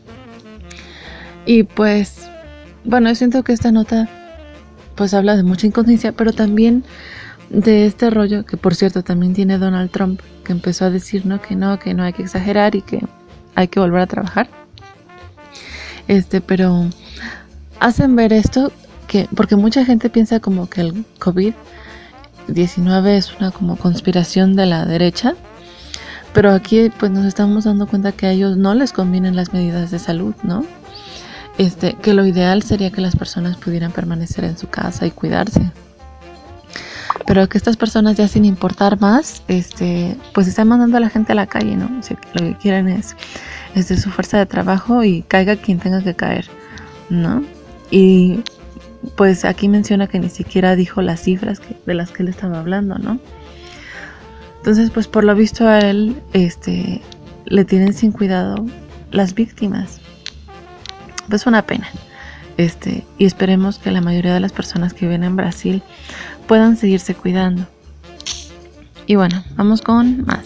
Y pues, bueno, yo siento que esta nota pues habla de mucha inconsciencia, pero también de este rollo que, por cierto, también tiene Donald Trump, que empezó a decir, ¿no? que no, que no hay que exagerar y que hay que volver a trabajar. Este, pero hacen ver esto que, porque mucha gente piensa como que el covid diecinueve es una como conspiración de la derecha, pero aquí pues nos estamos dando cuenta que a ellos no les convienen las medidas de salud, ¿no? Este, que lo ideal sería que las personas pudieran permanecer en su casa y cuidarse, pero que estas personas, ya sin importar más, este, pues están mandando a la gente a la calle, ¿no? O sea, lo que quieren es, es de su fuerza de trabajo y caiga quien tenga que caer, ¿no? Y pues aquí menciona que ni siquiera dijo las cifras que, de las que él estaba hablando, ¿no? Entonces, pues por lo visto a él, este, le tienen sin cuidado las víctimas. Pues una pena. este, y esperemos que la mayoría de las personas que viven en Brasil puedan seguirse cuidando. Y bueno, vamos con más.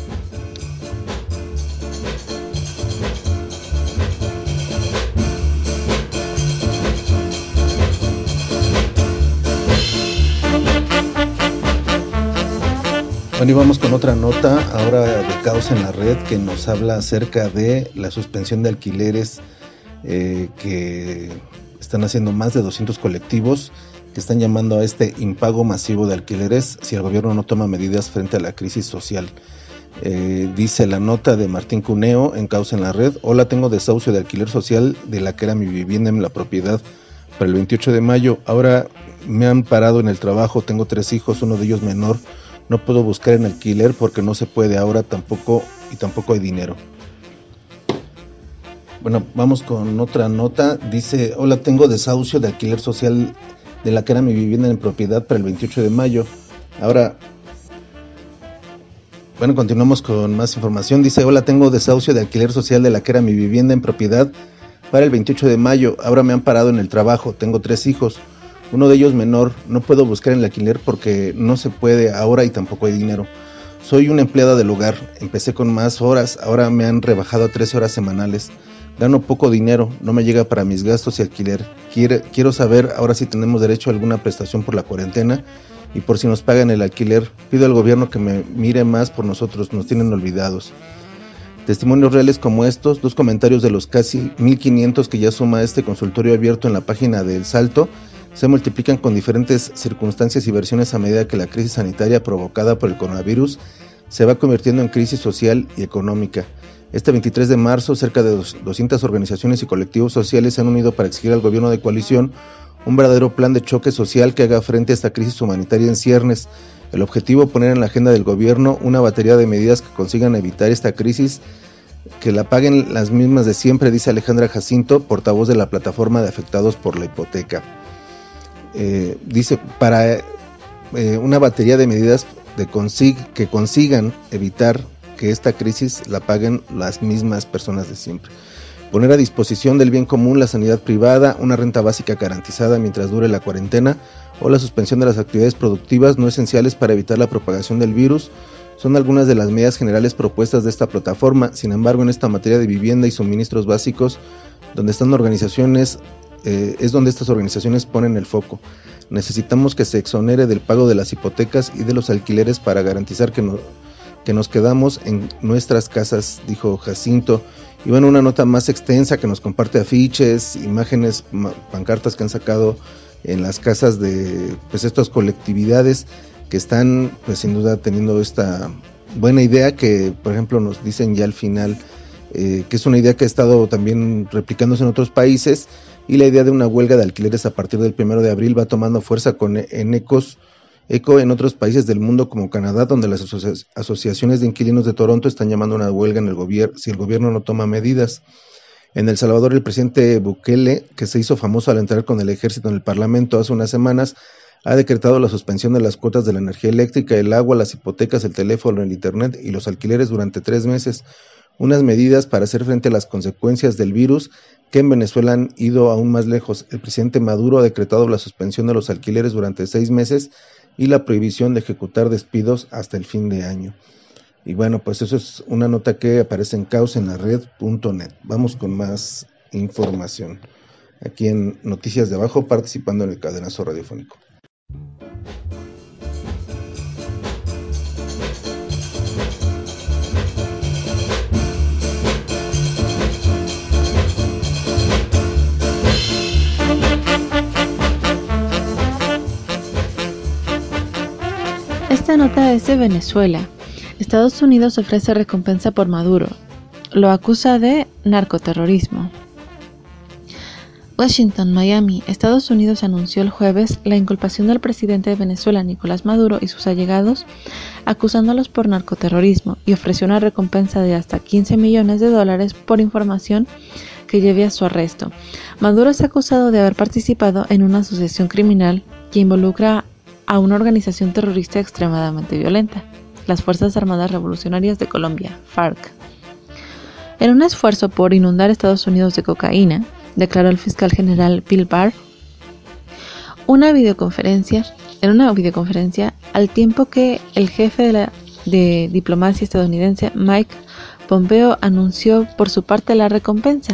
Bueno, y vamos con otra nota ahora de Caos en la Red, que nos habla acerca de la suspensión de alquileres eh, que están haciendo más de doscientos colectivos que están llamando a este impago masivo de alquileres si el gobierno no toma medidas frente a la crisis social. Eh, dice la nota de Martín Cuneo en Caos en la Red: hola, tengo desahucio de alquiler social de la que era mi vivienda en la propiedad para el veintiocho de mayo. Ahora me han parado en el trabajo, tengo tres hijos, uno de ellos menor. No puedo buscar en alquiler porque no se puede ahora tampoco y tampoco hay dinero. Bueno, vamos con otra nota. Dice: hola, tengo desahucio de alquiler social de la que era mi vivienda en propiedad para el veintiocho de mayo. Ahora, bueno, continuamos con más información. Dice: hola, tengo desahucio de alquiler social de la que era mi vivienda en propiedad para el veintiocho de mayo. Ahora me han parado en el trabajo. Tengo tres hijos. Uno de ellos menor, no puedo buscar en el alquiler porque no se puede ahora y tampoco hay dinero. Soy una empleada del hogar, empecé con más horas, ahora me han rebajado a trece horas semanales. Gano poco dinero, no me llega para mis gastos y alquiler. Quiero, quiero saber ahora si tenemos derecho a alguna prestación por la cuarentena y por si nos pagan el alquiler. Pido al gobierno que me mire más por nosotros, nos tienen olvidados. Testimonios reales como estos, dos comentarios de los casi mil quinientos que ya suma este consultorio abierto en la página de El Salto, se multiplican con diferentes circunstancias y versiones a medida que la crisis sanitaria provocada por el coronavirus se va convirtiendo en crisis social y económica. Este veintitrés de marzo, cerca de doscientas organizaciones y colectivos sociales se han unido para exigir al gobierno de coalición un verdadero plan de choque social que haga frente a esta crisis humanitaria en ciernes. El objetivo, poner en la agenda del gobierno una batería de medidas que consigan evitar esta crisis, que la paguen las mismas de siempre, dice Alejandra Jacinto, portavoz de la plataforma de afectados por la hipoteca. Eh, dice, para eh, una batería de medidas de consig- que consigan evitar que esta crisis la paguen las mismas personas de siempre. Poner a disposición del bien común la sanidad privada, una renta básica garantizada mientras dure la cuarentena o la suspensión de las actividades productivas no esenciales para evitar la propagación del virus son algunas de las medidas generales propuestas de esta plataforma. Sin embargo, en esta materia de vivienda y suministros básicos, donde están organizaciones Eh, es donde estas organizaciones ponen el foco. Necesitamos que se exonere del pago de las hipotecas y de los alquileres para garantizar que, no, que nos quedamos en nuestras casas, dijo Jacinto. Y bueno, una nota más extensa que nos comparte afiches, imágenes, pancartas que han sacado en las casas de pues estas colectividades que están pues sin duda teniendo esta buena idea que por ejemplo nos dicen ya al final eh, que es una idea que ha estado también replicándose en otros países. Y la idea de una huelga de alquileres a partir del primero de abril va tomando fuerza con, en ecos, eco en otros países del mundo como Canadá, donde las asoci- asociaciones de inquilinos de Toronto están llamando a una huelga en el gobierno si el gobierno no toma medidas. En El Salvador, el presidente Bukele, que se hizo famoso al entrar con el ejército en el parlamento hace unas semanas, ha decretado la suspensión de las cuotas de la energía eléctrica, el agua, las hipotecas, el teléfono, el internet y los alquileres durante tres meses. Unas medidas para hacer frente a las consecuencias del virus que en Venezuela han ido aún más lejos. El presidente Maduro ha decretado la suspensión de los alquileres durante seis meses y la prohibición de ejecutar despidos hasta el fin de año. Y bueno, pues eso es una nota que aparece en caos en la red punto net. Vamos con más información aquí en Noticias de Abajo, participando en el cadenazo radiofónico. Esta nota es de Venezuela. Estados Unidos ofrece recompensa por Maduro. Lo acusa de narcoterrorismo. Washington, Miami. Estados Unidos anunció el jueves la inculpación del presidente de Venezuela, Nicolás Maduro, y sus allegados, acusándolos por narcoterrorismo, y ofreció una recompensa de hasta quince millones de dólares por información que lleve a su arresto. Maduro es acusado de haber participado en una asociación criminal que involucra a una organización terrorista extremadamente violenta, las Fuerzas Armadas Revolucionarias de Colombia, FARC. En un esfuerzo por inundar Estados Unidos de cocaína, declaró el fiscal general Bill Barr, una videoconferencia, en una videoconferencia al tiempo que el jefe de la de diplomacia estadounidense Mike Pompeo anunció por su parte la recompensa.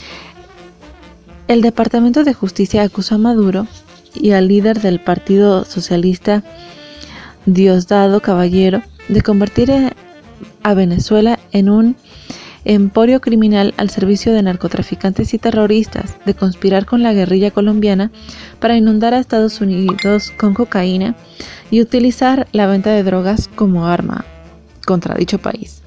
El Departamento de Justicia acusó a Maduro y al líder del Partido Socialista Diosdado Caballero de convertir a Venezuela en un emporio criminal al servicio de narcotraficantes y terroristas, de conspirar con la guerrilla colombiana para inundar a Estados Unidos con cocaína y utilizar la venta de drogas como arma contra dicho país.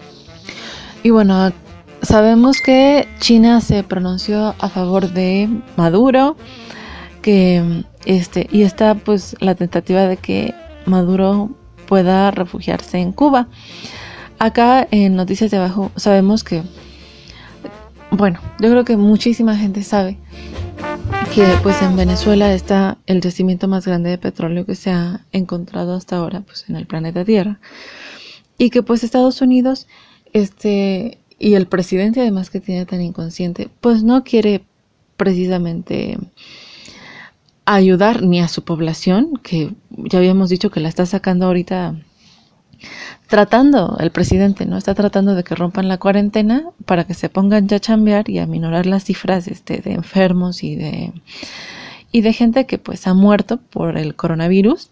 Y bueno, sabemos que China se pronunció a favor de Maduro, que este y está pues la tentativa de que Maduro pueda refugiarse en Cuba. Acá en Noticias de Abajo sabemos que, bueno, yo creo que muchísima gente sabe que pues en Venezuela está el yacimiento más grande de petróleo que se ha encontrado hasta ahora pues en el planeta Tierra, y que pues Estados Unidos este y el presidente además que tiene tan inconsciente pues no quiere precisamente ayudar ni a su población, que ya habíamos dicho que la está sacando ahorita, tratando, el presidente, ¿no? Está tratando de que rompan la cuarentena para que se pongan ya a chambear y a minorar las cifras este, de enfermos y de y de gente que pues ha muerto por el coronavirus.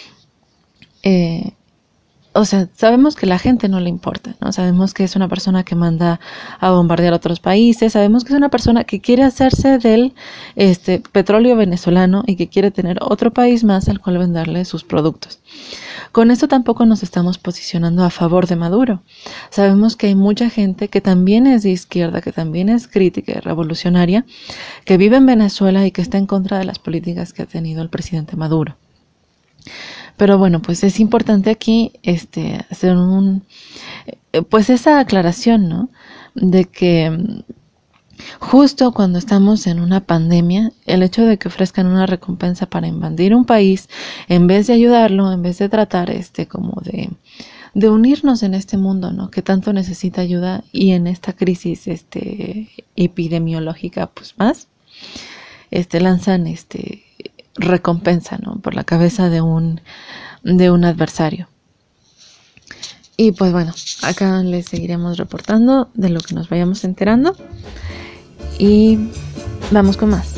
Eh, o sea, sabemos que la gente no le importa, ¿no? Sabemos que es una persona que manda a bombardear a otros países, sabemos que es una persona que quiere hacerse del este petróleo venezolano y que quiere tener otro país más al cual venderle sus productos. Con esto tampoco nos estamos posicionando a favor de Maduro. Sabemos que hay mucha gente que también es de izquierda, que también es crítica y revolucionaria, que vive en Venezuela y que está en contra de las políticas que ha tenido el presidente Maduro. Pero bueno, pues es importante aquí este hacer un pues esa aclaración, ¿no? De que justo cuando estamos en una pandemia, el hecho de que ofrezcan una recompensa para invadir un país, en vez de ayudarlo, en vez de tratar este como de, de unirnos en este mundo, ¿no? Que tanto necesita ayuda, y en esta crisis este epidemiológica, pues más, este lanzan este recompensa, ¿no? Por la cabeza de un de un adversario. Y pues bueno, acá les seguiremos reportando de lo que nos vayamos enterando. Y vamos con más.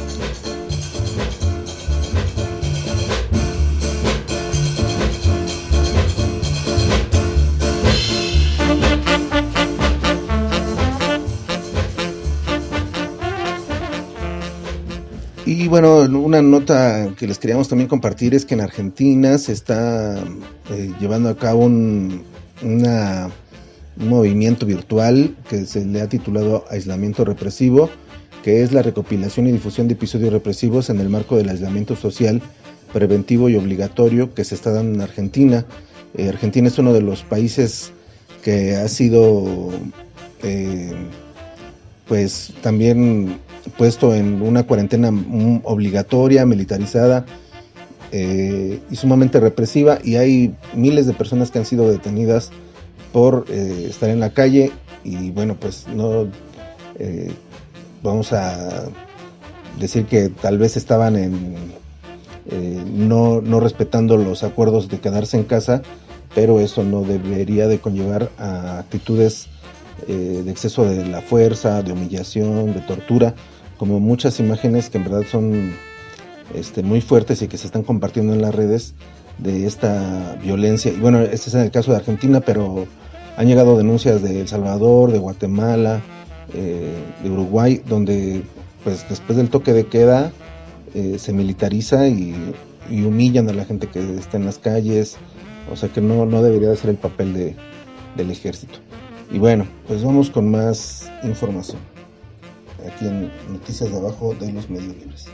Y bueno, una nota que les queríamos también compartir es que en Argentina se está eh, llevando a cabo un, una, un movimiento virtual que se le ha titulado Aislamiento Represivo, que es la recopilación y difusión de episodios represivos en el marco del aislamiento social preventivo y obligatorio que se está dando en Argentina. Eh, Argentina es uno de los países que ha sido eh, pues también puesto en una cuarentena obligatoria, militarizada eh, y sumamente represiva, y hay miles de personas que han sido detenidas por eh, estar en la calle. Y bueno, pues no eh, vamos a decir que tal vez estaban en eh, no, no respetando los acuerdos de quedarse en casa, pero eso no debería de conllevar a actitudes eh, de exceso de la fuerza, de humillación, de tortura, como muchas imágenes que en verdad son este, muy fuertes y que se están compartiendo en las redes de esta violencia. Y bueno, este es en el caso de Argentina, pero han llegado denuncias de El Salvador, de Guatemala, eh, de Uruguay, donde pues después del toque de queda eh, se militariza y, y humillan a la gente que está en las calles. O sea que no, no debería de ser el papel de, del ejército. Y bueno, pues vamos con más información aquí en Noticias de Abajo de los Medios Libres.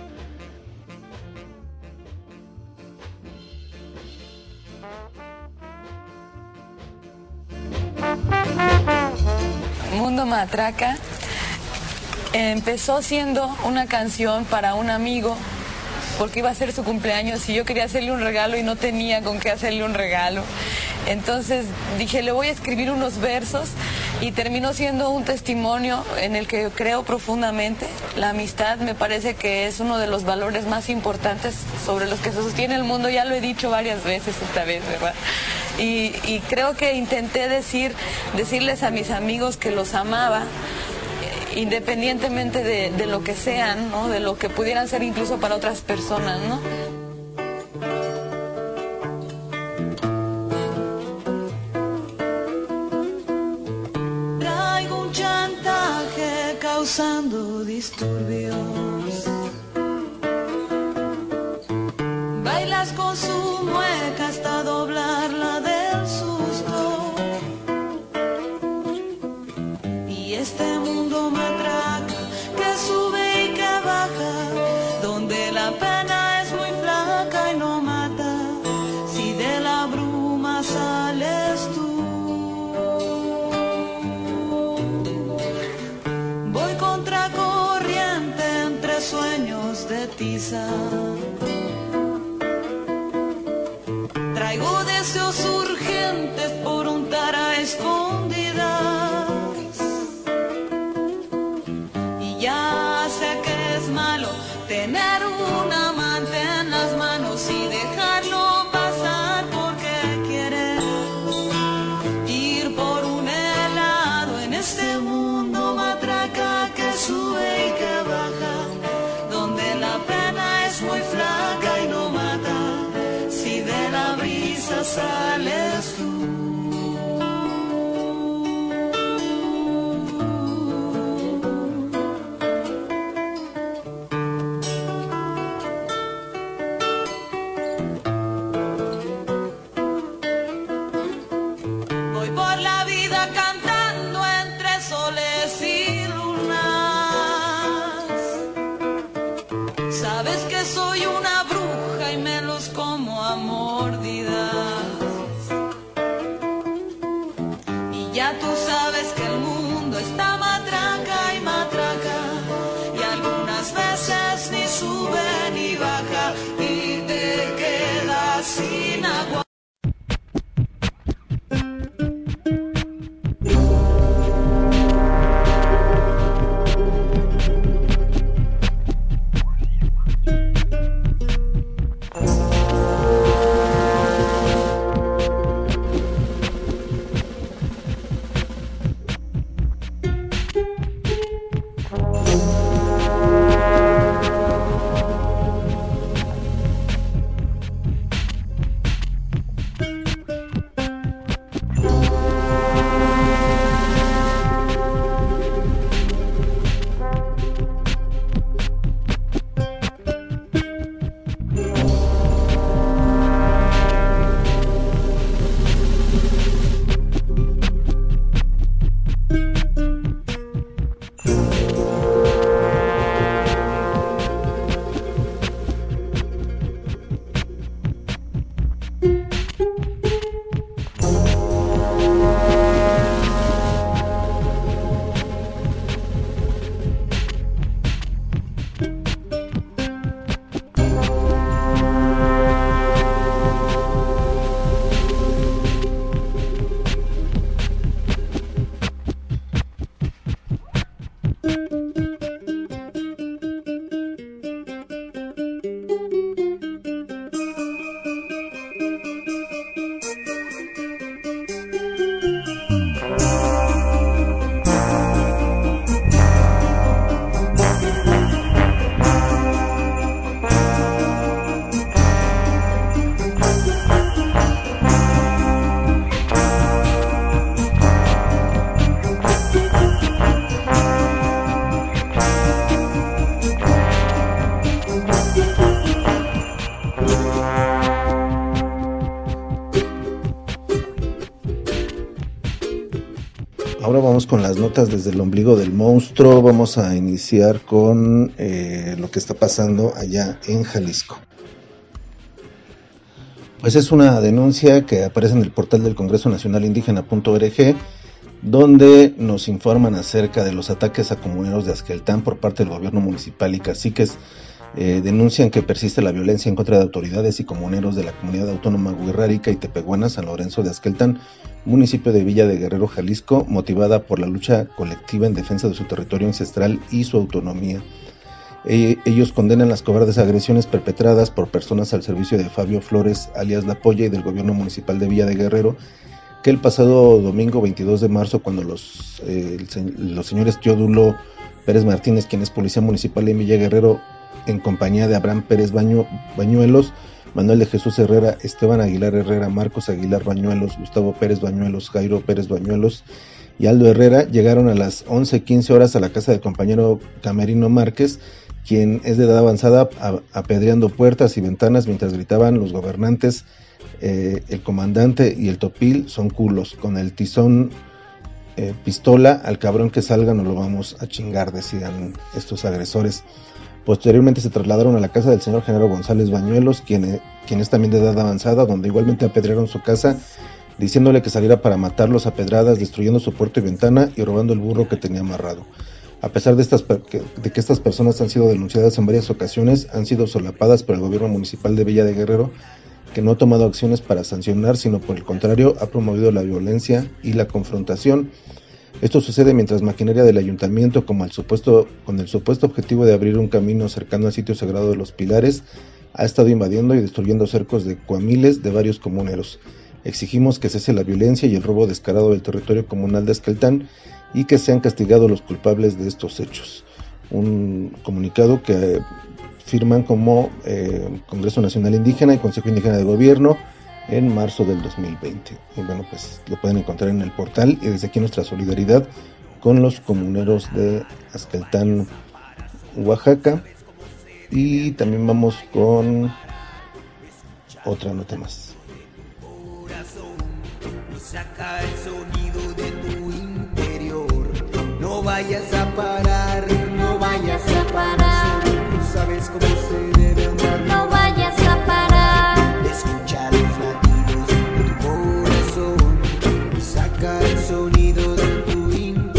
Mundo Matraca empezó siendo una canción para un amigo porque iba a ser su cumpleaños y yo quería hacerle un regalo y no tenía con qué hacerle un regalo. Entonces dije, le voy a escribir unos versos y terminó siendo un testimonio en el que creo profundamente. La amistad me parece que es uno de los valores más importantes sobre los que se sostiene el mundo, ya lo he dicho varias veces esta vez, ¿verdad? Y, y creo que intenté decir, decirles a mis amigos que los amaba, independientemente de, de lo que sean, ¿no? De lo que pudieran ser incluso para otras personas, ¿no? Traigo un chantaje causando disturbios. Bailas con su mueca hasta doblarla del susto. Y este mundo matraca que sube y que baja, donde la pena es muy flaca y no mata, si de la bruma sales tú. Voy contracorriente entre sueños de tiza. Traigo deseos urgentes por untar a escondidas. Y ya sé que es malo tener un amante en las manos y dejarlo pasar porque quiere ir por un helado en este mundo matraca que sube y que baja, donde la pena es muy flaca y no mata, si de la brisa sales tú. Voy por la vida cantando entre soles y lunas. Sabes que soy una bruja y me los como a mordidas. Y ya tú sabes que el mundo está matraca y matraca, y algunas veces ni sube ni baja y te quedas sin agua. Ahora vamos con las notas desde el ombligo del monstruo. Vamos a iniciar con eh, lo que está pasando allá en Jalisco. Pues es una denuncia que aparece en el portal del Congreso Nacional Indígena punto org, donde nos informan acerca de los ataques a comuneros de Axqueltán por parte del gobierno municipal y caciques Eh, denuncian que persiste la violencia en contra de autoridades y comuneros de la comunidad autónoma Huirrárica y Tepehuana, San Lorenzo de Azqueltán, municipio de Villa de Guerrero, Jalisco, motivada por la lucha colectiva en defensa de su territorio ancestral y su autonomía. Eh, ellos condenan las cobardes agresiones perpetradas por personas al servicio de Fabio Flores, alias La Polla, y del gobierno municipal de Villa de Guerrero, que el pasado domingo veintidós de marzo, cuando los, eh, el, los señores Teodulo Pérez Martínez, quien es policía municipal en Villa Guerrero, en compañía de Abraham Pérez Bañu, Bañuelos, Manuel de Jesús Herrera, Esteban Aguilar Herrera, Marcos Aguilar Bañuelos, Gustavo Pérez Bañuelos, Jairo Pérez Bañuelos y Aldo Herrera, llegaron a las once quince horas a la casa del compañero Camerino Márquez, quien es de edad avanzada, a, apedreando puertas y ventanas mientras gritaban los gobernantes, eh, el comandante y el topil son culos, con el tizón eh, pistola, al cabrón que salga no lo vamos a chingar, decían estos agresores. Posteriormente se trasladaron a la casa del señor Genaro González Bañuelos, quien, quien es también de edad avanzada, donde igualmente apedrearon su casa, diciéndole que saliera para matarlos a pedradas, destruyendo su puerta y ventana y robando el burro que tenía amarrado. A pesar de, estas, de que estas personas han sido denunciadas en varias ocasiones, han sido solapadas por el gobierno municipal de Villa de Guerrero, que no ha tomado acciones para sancionar, sino por el contrario, ha promovido la violencia y la confrontación. Esto sucede mientras maquinaria del ayuntamiento, como el supuesto, con el supuesto objetivo de abrir un camino cercano al sitio sagrado de los Pilares, ha estado invadiendo y destruyendo cercos de cuamiles de varios comuneros. Exigimos que cese la violencia y el robo descarado del territorio comunal de Azqueltán y que sean castigados los culpables de estos hechos. Un comunicado que eh, firman como eh, Congreso Nacional Indígena y Consejo Indígena de Gobierno en marzo del dos mil veinte. Y bueno, pues lo pueden encontrar en el portal, y desde aquí nuestra solidaridad con los comuneros de Azqueltán, Oaxaca. Y también vamos con otra nota más. Saca el sonido de tu interior, no vayas a parar, no vayas a parar, tú sabes cómo se debe andar, no vayas a parar, escucha los latidos de tu corazón, saca el sonido de tu interior.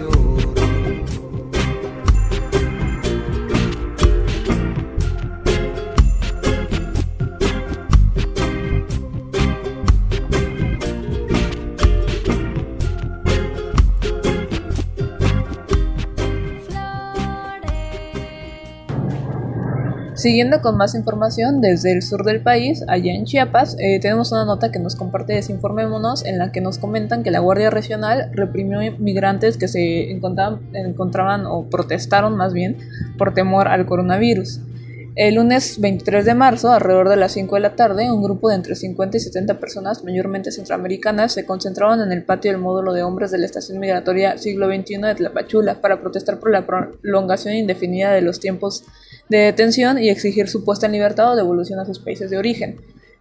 Siguiendo con más información desde el sur del país, allá en Chiapas, eh, tenemos una nota que nos comparte Desinformémonos, en la que nos comentan que la Guardia Regional reprimió migrantes que se encontraban, encontraban o protestaron más bien por temor al coronavirus. El lunes veintitrés de marzo, alrededor de las cinco de la tarde, un grupo de entre cincuenta y setenta personas, mayormente centroamericanas, se concentraron en el patio del módulo de hombres de la estación migratoria Siglo veintiuno de Tlapachula para protestar por la prolongación indefinida de los tiempos de detención y exigir su puesta en libertad o devolución a sus países de origen.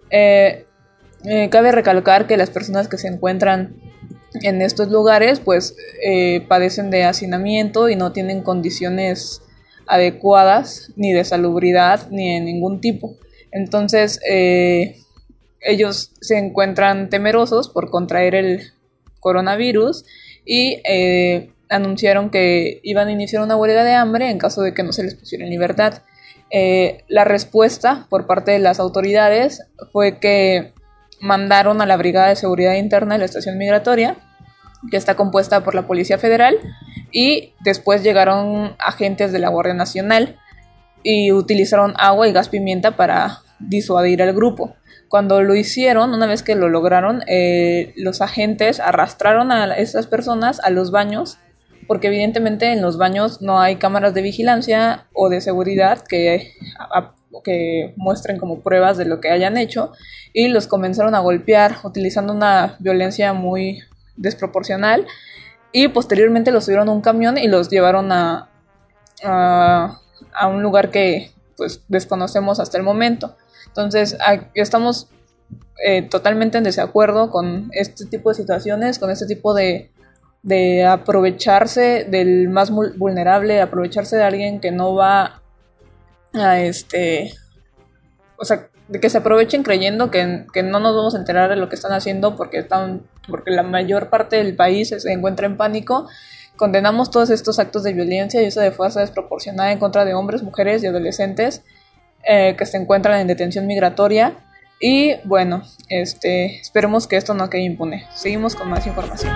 Eh, eh, cabe recalcar que las personas que se encuentran en estos lugares pues eh, padecen de hacinamiento y no tienen condiciones adecuadas ni de salubridad ni de ningún tipo. Entonces eh, ellos se encuentran temerosos por contraer el coronavirus y eh, anunciaron que iban a iniciar una huelga de hambre en caso de que no se les pusiera en libertad. Eh, la respuesta por parte de las autoridades fue que mandaron a la Brigada de Seguridad Interna de la estación migratoria, que está compuesta por la Policía Federal, y después llegaron agentes de la Guardia Nacional y utilizaron agua y gas pimienta para disuadir al grupo. Cuando lo hicieron, una vez que lo lograron, eh, los agentes arrastraron a estas personas a los baños, porque evidentemente en los baños no hay cámaras de vigilancia o de seguridad que, a, que muestren como pruebas de lo que hayan hecho, y los comenzaron a golpear utilizando una violencia muy desproporcional, y posteriormente los subieron a un camión y los llevaron a, a, a un lugar que pues desconocemos hasta el momento. Entonces estamos eh, totalmente en desacuerdo con este tipo de situaciones, con este tipo de de aprovecharse del más vulnerable, aprovecharse de alguien que no va a este, o sea, de que se aprovechen creyendo que, que no nos vamos a enterar de lo que están haciendo porque están, porque la mayor parte del país se encuentra en pánico Condenamos todos estos actos de violencia y uso de fuerza desproporcionada en contra de hombres, mujeres y adolescentes eh, que se encuentran en detención migratoria. Y bueno, este, esperemos que esto no quede impune. Seguimos con más información.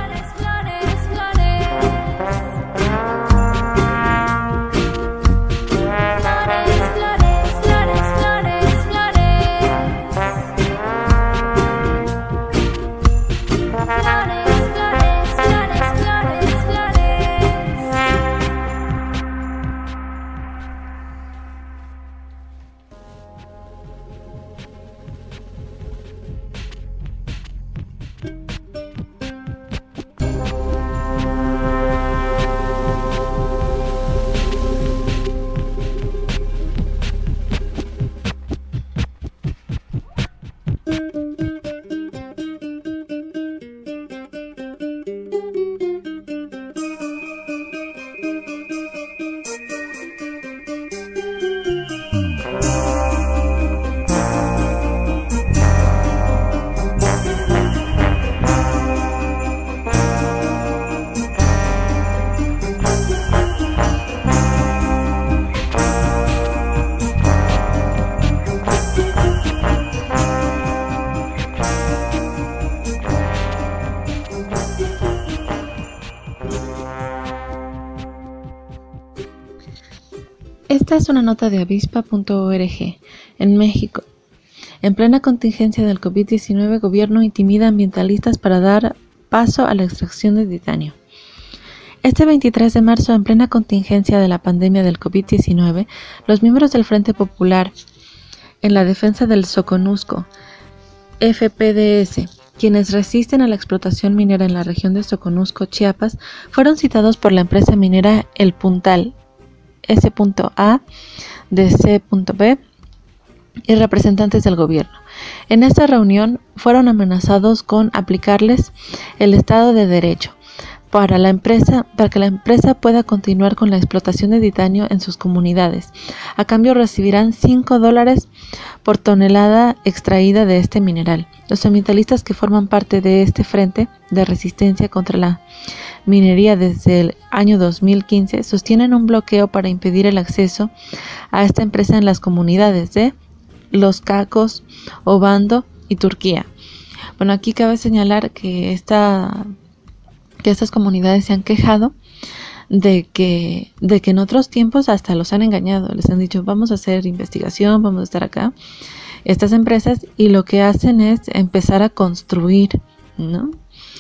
Esta es una nota de avispa punto org. En México, en plena contingencia del covid diecinueve, gobierno intimida a ambientalistas para dar paso a la extracción de titanio. Este veintitrés de marzo, en plena contingencia de la pandemia del covid diecinueve, los miembros del Frente Popular en la defensa del Soconusco, F P D S, quienes resisten a la explotación minera en la región de Soconusco, Chiapas, fueron citados por la empresa minera El Puntal, S A de C B y representantes del gobierno. En esta reunión fueron amenazados con aplicarles el Estado de Derecho para la empresa, para que la empresa pueda continuar con la explotación de titanio en sus comunidades. A cambio recibirán cinco dólares por tonelada extraída de este mineral. Los ambientalistas que forman parte de este frente de resistencia contra la minería desde el año dos mil quince sostienen un bloqueo para impedir el acceso a esta empresa en las comunidades de Los Cacos, Obando y Turquía. Bueno, aquí cabe señalar que esta que estas comunidades se han quejado de que de que en otros tiempos hasta los han engañado, les han dicho vamos a hacer investigación, vamos a estar acá, estas empresas, y lo que hacen es empezar a construir, ¿no?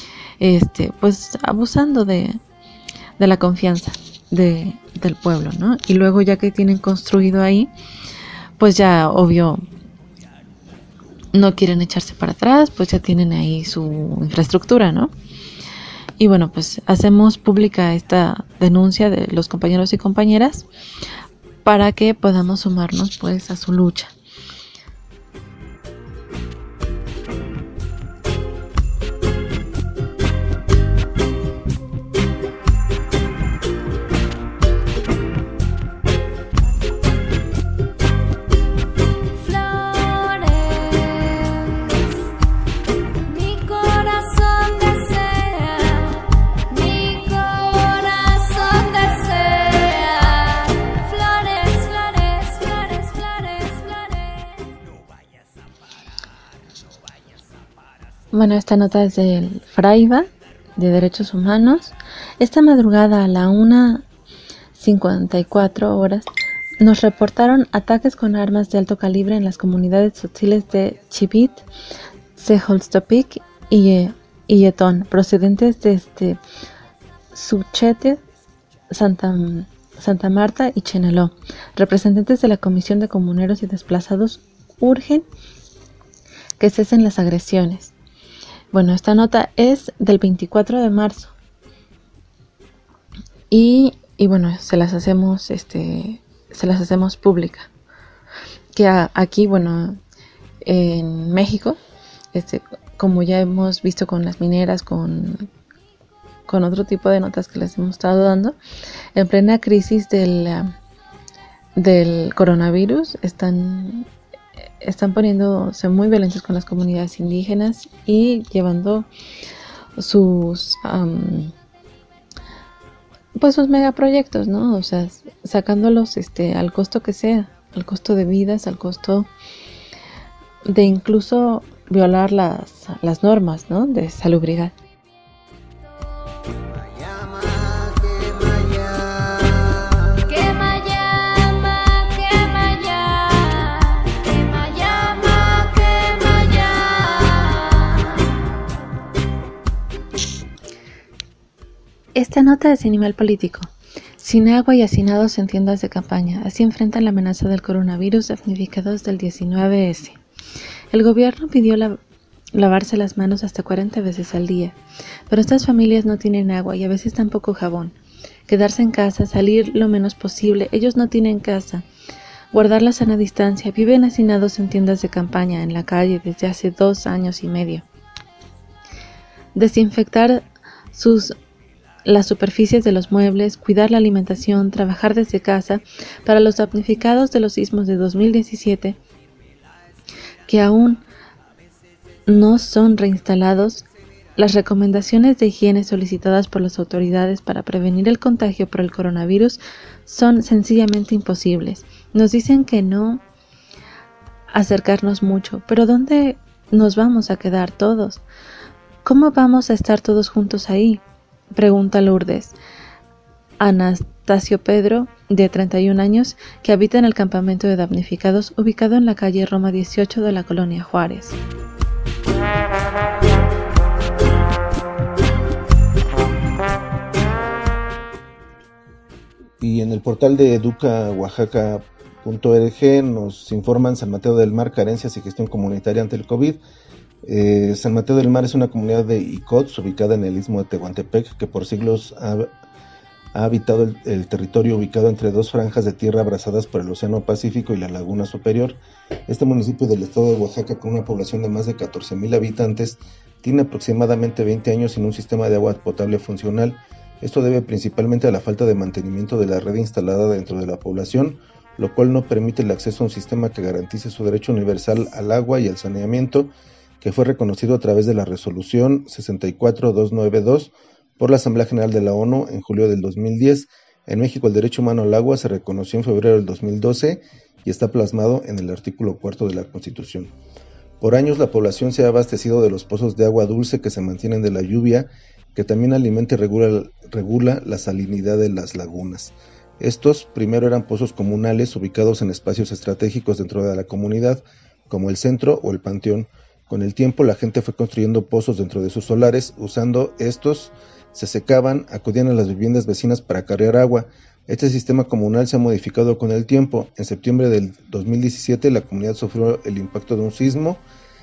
Este, pues abusando de, de la confianza de, del pueblo, ¿no? Y luego ya que tienen construido ahí, pues ya obvio no quieren echarse para atrás, pues ya tienen ahí su infraestructura, ¿no? Y bueno, pues hacemos pública esta denuncia de los compañeros y compañeras para que podamos sumarnos pues a su lucha. Bueno, esta nota es del Fraiba, de Derechos Humanos. Esta madrugada a la una cincuenta y cuatro horas nos reportaron ataques con armas de alto calibre en las comunidades sutiles de Chivit, Sejolstopic y Yetón, procedentes desde Suchete, Santa, Santa Marta y Chenaló. Representantes de la Comisión de Comuneros y Desplazados urgen que cesen las agresiones. Bueno, esta nota es del veinticuatro de marzo y, y bueno, se las hacemos este se las hacemos pública. Que a, aquí, bueno, en México, este como ya hemos visto con las mineras, con con otro tipo de notas que les hemos estado dando, en plena crisis del del coronavirus están están poniéndose muy violentos con las comunidades indígenas y llevando sus um, pues sus megaproyectos, ¿no? O sea, sacándolos este, al costo que sea, al costo de vidas, al costo de incluso violar las, las normas, ¿no? De salubridad. Esta nota es Animal Político. Sin agua y hacinados en tiendas de campaña. Así enfrentan la amenaza del coronavirus damnificados del diecinueve ese. El gobierno pidió la, lavarse las manos hasta cuarenta veces al día. Pero estas familias no tienen agua y a veces tampoco jabón. Quedarse en casa, salir lo menos posible. Ellos no tienen casa. Guardar la sana distancia. Viven hacinados en tiendas de campaña, en la calle, desde hace dos años y medio. Desinfectar sus... las superficies de los muebles, cuidar la alimentación, trabajar desde casa. Para los damnificados de los sismos de dos mil diecisiete, que aún no son reinstalados, las recomendaciones de higiene solicitadas por las autoridades para prevenir el contagio por el coronavirus son sencillamente imposibles. Nos dicen que no acercarnos mucho, pero ¿dónde nos vamos a quedar todos? ¿Cómo vamos a estar todos juntos ahí?, pregunta Lourdes. Anastasio Pedro, de treinta y un años, que habita en el campamento de damnificados ubicado en la calle Roma dieciocho de la colonia Juárez. Y en el portal de educa oaxaca punto org nos informan San Mateo del Mar, carencias y gestión comunitaria ante el COVID. Eh, San Mateo del Mar es una comunidad de icots ubicada en el istmo de Tehuantepec que por siglos ha, ha habitado el, el territorio ubicado entre dos franjas de tierra abrazadas por el Océano Pacífico y la Laguna Superior. Este municipio del estado de Oaxaca, con una población de más de catorce mil habitantes, tiene aproximadamente veinte años sin un sistema de agua potable funcional. Esto debe principalmente a la falta de mantenimiento de la red instalada dentro de la población, lo cual no permite el acceso a un sistema que garantice su derecho universal al agua y al saneamiento, que fue reconocido a través de la resolución sesenta y cuatro mil doscientos noventa y dos por la Asamblea General de la ONU en julio del dos mil diez. En México el derecho humano al agua se reconoció en febrero del dos mil doce y está plasmado en el artículo cuarto de la Constitución. Por años la población se ha abastecido de los pozos de agua dulce que se mantienen de la lluvia, que también alimenta y regula, regula la salinidad de las lagunas. Estos primero eran pozos comunales ubicados en espacios estratégicos dentro de la comunidad, como el centro o el panteón. Con el tiempo la gente fue construyendo pozos dentro de sus solares, usando estos, se secaban, acudían a las viviendas vecinas para cargar agua. Este sistema comunal se ha modificado con el tiempo. En septiembre del dos mil diecisiete la comunidad sufrió el impacto de un sismo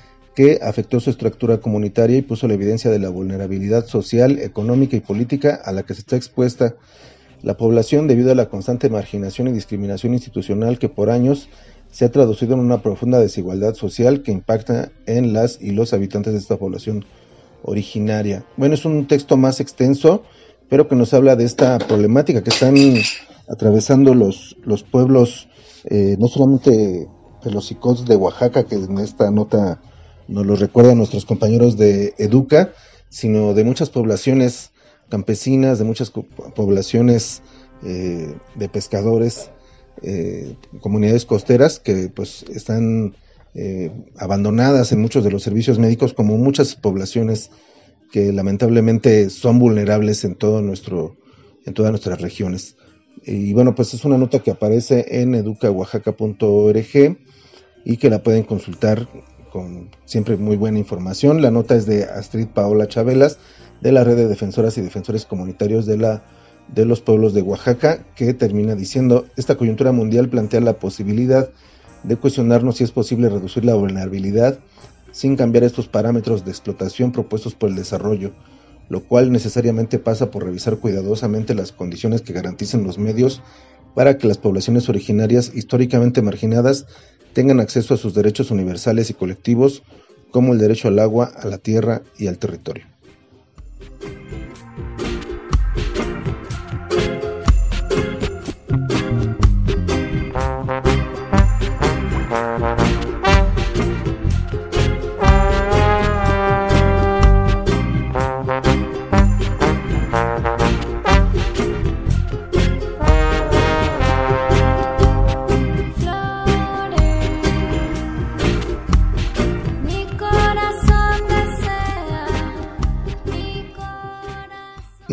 que afectó su estructura comunitaria y puso la evidencia de la vulnerabilidad social, económica y política a la que se está expuesta la población debido a la constante marginación y discriminación institucional que por años se ha traducido en una profunda desigualdad social que impacta en las y los habitantes de esta población originaria. Bueno, es un texto más extenso, pero que nos habla de esta problemática que están atravesando los, los pueblos, eh, no solamente de los icots de Oaxaca, que en esta nota nos lo recuerdan nuestros compañeros de Educa, sino de muchas poblaciones campesinas, de muchas co- poblaciones eh, de pescadores, Eh, comunidades costeras que pues están eh, abandonadas en muchos de los servicios médicos, como muchas poblaciones que lamentablemente son vulnerables en todo nuestro en todas nuestras regiones. Y bueno, pues es una nota que aparece en educa oaxaca punto org y que la pueden consultar con siempre muy buena información. La nota es de Astrid Paola Chabelas, de la Red de Defensoras y Defensores Comunitarios de la de los pueblos de Oaxaca, que termina diciendo: esta coyuntura mundial plantea la posibilidad de cuestionarnos si es posible reducir la vulnerabilidad sin cambiar estos parámetros de explotación propuestos por el desarrollo, lo cual necesariamente pasa por revisar cuidadosamente las condiciones que garanticen los medios para que las poblaciones originarias históricamente marginadas tengan acceso a sus derechos universales y colectivos, como el derecho al agua, a la tierra y al territorio.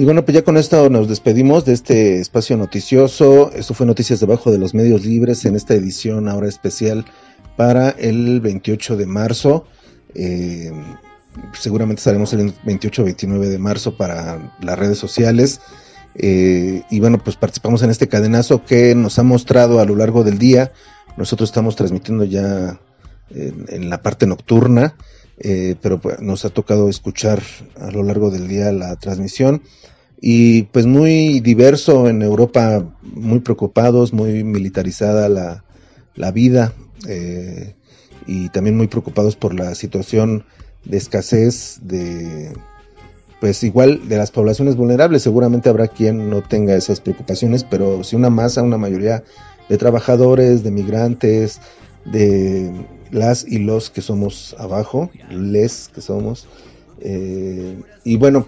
Y bueno, pues ya con esto nos despedimos de este espacio noticioso. Esto fue Noticias debajo de los medios libres en esta edición ahora especial para el veintiocho de marzo. Eh, seguramente estaremos el veintiocho o veintinueve de marzo para las redes sociales. Eh, y bueno, pues participamos en este cadenazo que nos ha mostrado a lo largo del día. Nosotros estamos transmitiendo ya en, en la parte nocturna. Eh, pero pues, nos ha tocado escuchar a lo largo del día la transmisión y pues muy diverso en Europa, muy preocupados, muy militarizada la, la vida eh, y también muy preocupados por la situación de escasez de pues igual de las poblaciones vulnerables. Seguramente habrá quien no tenga esas preocupaciones, pero sí una masa, una mayoría de trabajadores, de migrantes, de las y los que somos abajo, les que somos, eh, y bueno,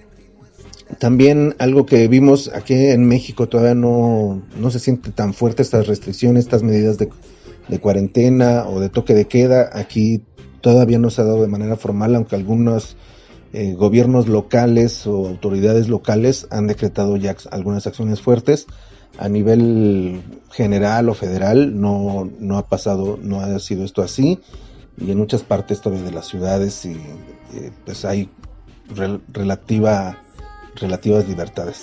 también algo que vimos aquí en México, todavía no, no se siente tan fuerte estas restricciones, estas medidas de, de cuarentena o de toque de queda. Aquí todavía no se ha dado de manera formal, aunque algunos eh, gobiernos locales o autoridades locales han decretado ya algunas acciones fuertes. A nivel general o federal no, no ha pasado, no ha sido esto así, y en muchas partes todavía de las ciudades y, eh, pues hay rel, relativa, relativas libertades.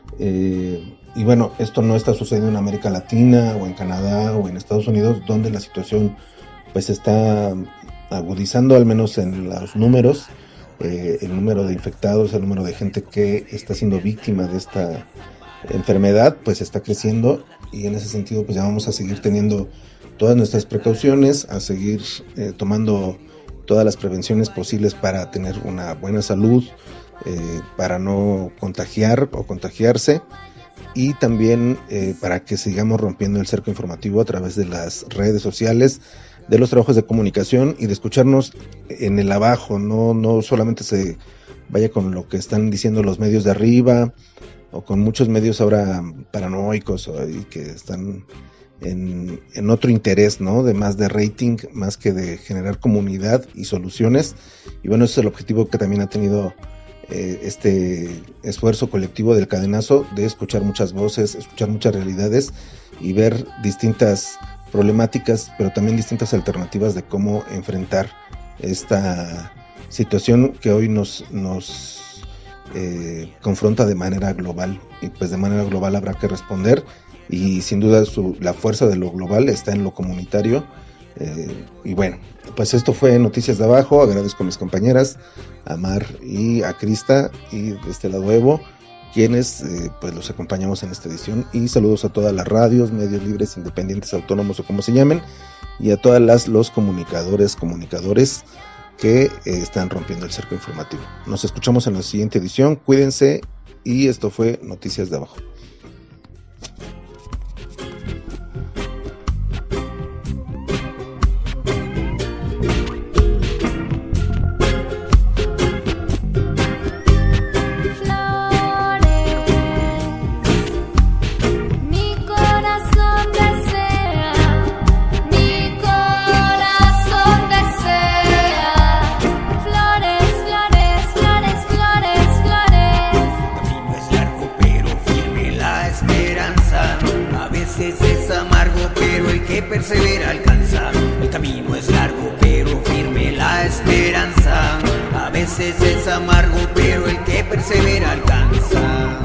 Eh, y bueno, esto no está sucediendo en América Latina o en Canadá o en Estados Unidos, donde la situación pues está agudizando, al menos en los números, eh, el número de infectados, el número de gente que está siendo víctima de esta enfermedad pues está creciendo, y en ese sentido pues ya vamos a seguir teniendo todas nuestras precauciones, a seguir eh, tomando todas las prevenciones posibles para tener una buena salud, eh, para no contagiar o contagiarse, y también eh, para que sigamos rompiendo el cerco informativo a través de las redes sociales, de los trabajos de comunicación y de escucharnos en el abajo. No, no solamente se vaya con lo que están diciendo los medios de arriba o con muchos medios ahora paranoicos o, y que están en, en otro interés, ¿no? De más de rating, más que de generar comunidad y soluciones. Y bueno, ese es el objetivo que también ha tenido eh, este esfuerzo colectivo del cadenazo, de escuchar muchas voces, escuchar muchas realidades y ver distintas problemáticas, pero también distintas alternativas de cómo enfrentar esta situación que hoy nos, nos Eh, confronta de manera global, y pues de manera global habrá que responder, y sin duda su, la fuerza de lo global está en lo comunitario. Eh, y bueno, pues esto fue Noticias de Abajo. Agradezco a mis compañeras, a Mar y a Crista, y de este lado Evo, quienes eh, pues los acompañamos en esta edición, y saludos a todas las radios, medios libres, independientes, autónomos o como se llamen, y a todas las los comunicadores, comunicadores que eh, están rompiendo el cerco informativo. Nos escuchamos en la siguiente edición, cuídense, y esto fue Noticias de Abajo. Persevera alcanza, el camino es largo pero firme la esperanza. A veces es amargo pero el que persevera alcanza.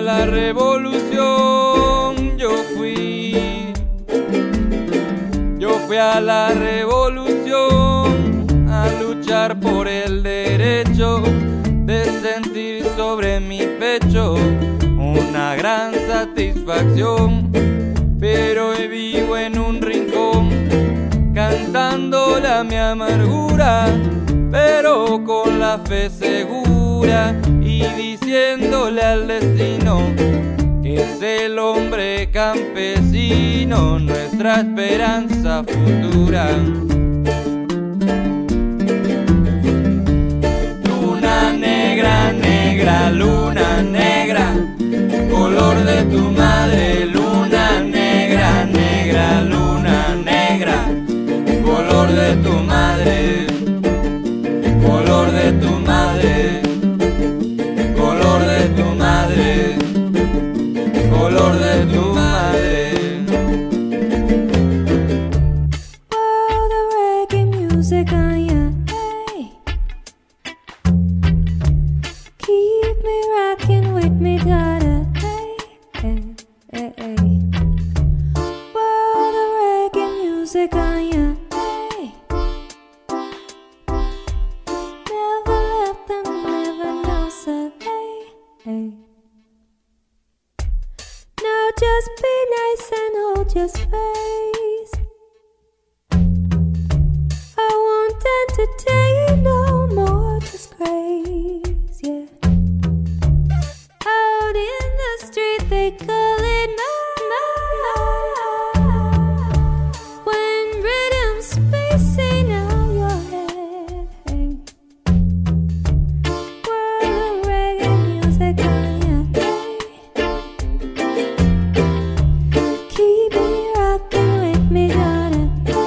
a la revolución, yo fui. Yo fui a la revolución a luchar por el derecho de sentir sobre mi pecho una gran satisfacción. Pero hoy vivo en un rincón cantándole a mi amargura, pero con la fe segura y diciéndole al destino que es el hombre campesino nuestra esperanza futura. Luna negra, negra, luna negra, color de tu madre. Luna negra, negra, luna negra, color de tu madre. Color de tu madre, color de tu madre, color de tu madre. Oh, the reggae music on ya, hey. Keep me rocking with me, daughter, hey, hey, hey, hey. Oh, the reggae music on ya. Just be nice and hold your space. I won't entertain no more disgrace, yeah. Out in the street they call it murder. When rhythm's spacing out your head, hey. World of reggae music on ya. Keep me rocking with me, daughter.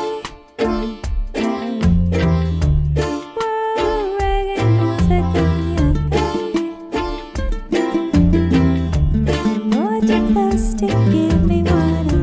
World reggae music on ya. Lord, you're thirsty, give me water.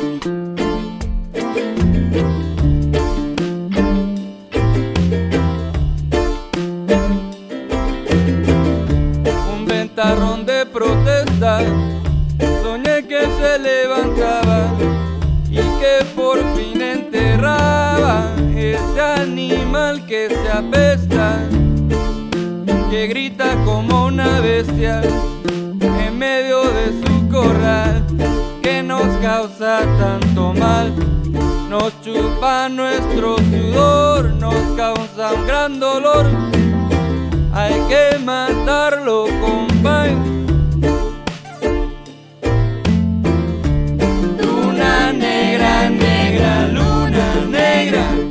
Un ventarrón de protesta, soñé que se levantaba y que por fin enterraba ese animal que se apesta, que grita como una bestia en medio de su corral, que nos causa tanto mal, nos chupa nuestro sudor, nos causa un gran dolor. Hay que matarlo, compay. Luna negra, negra, luna negra,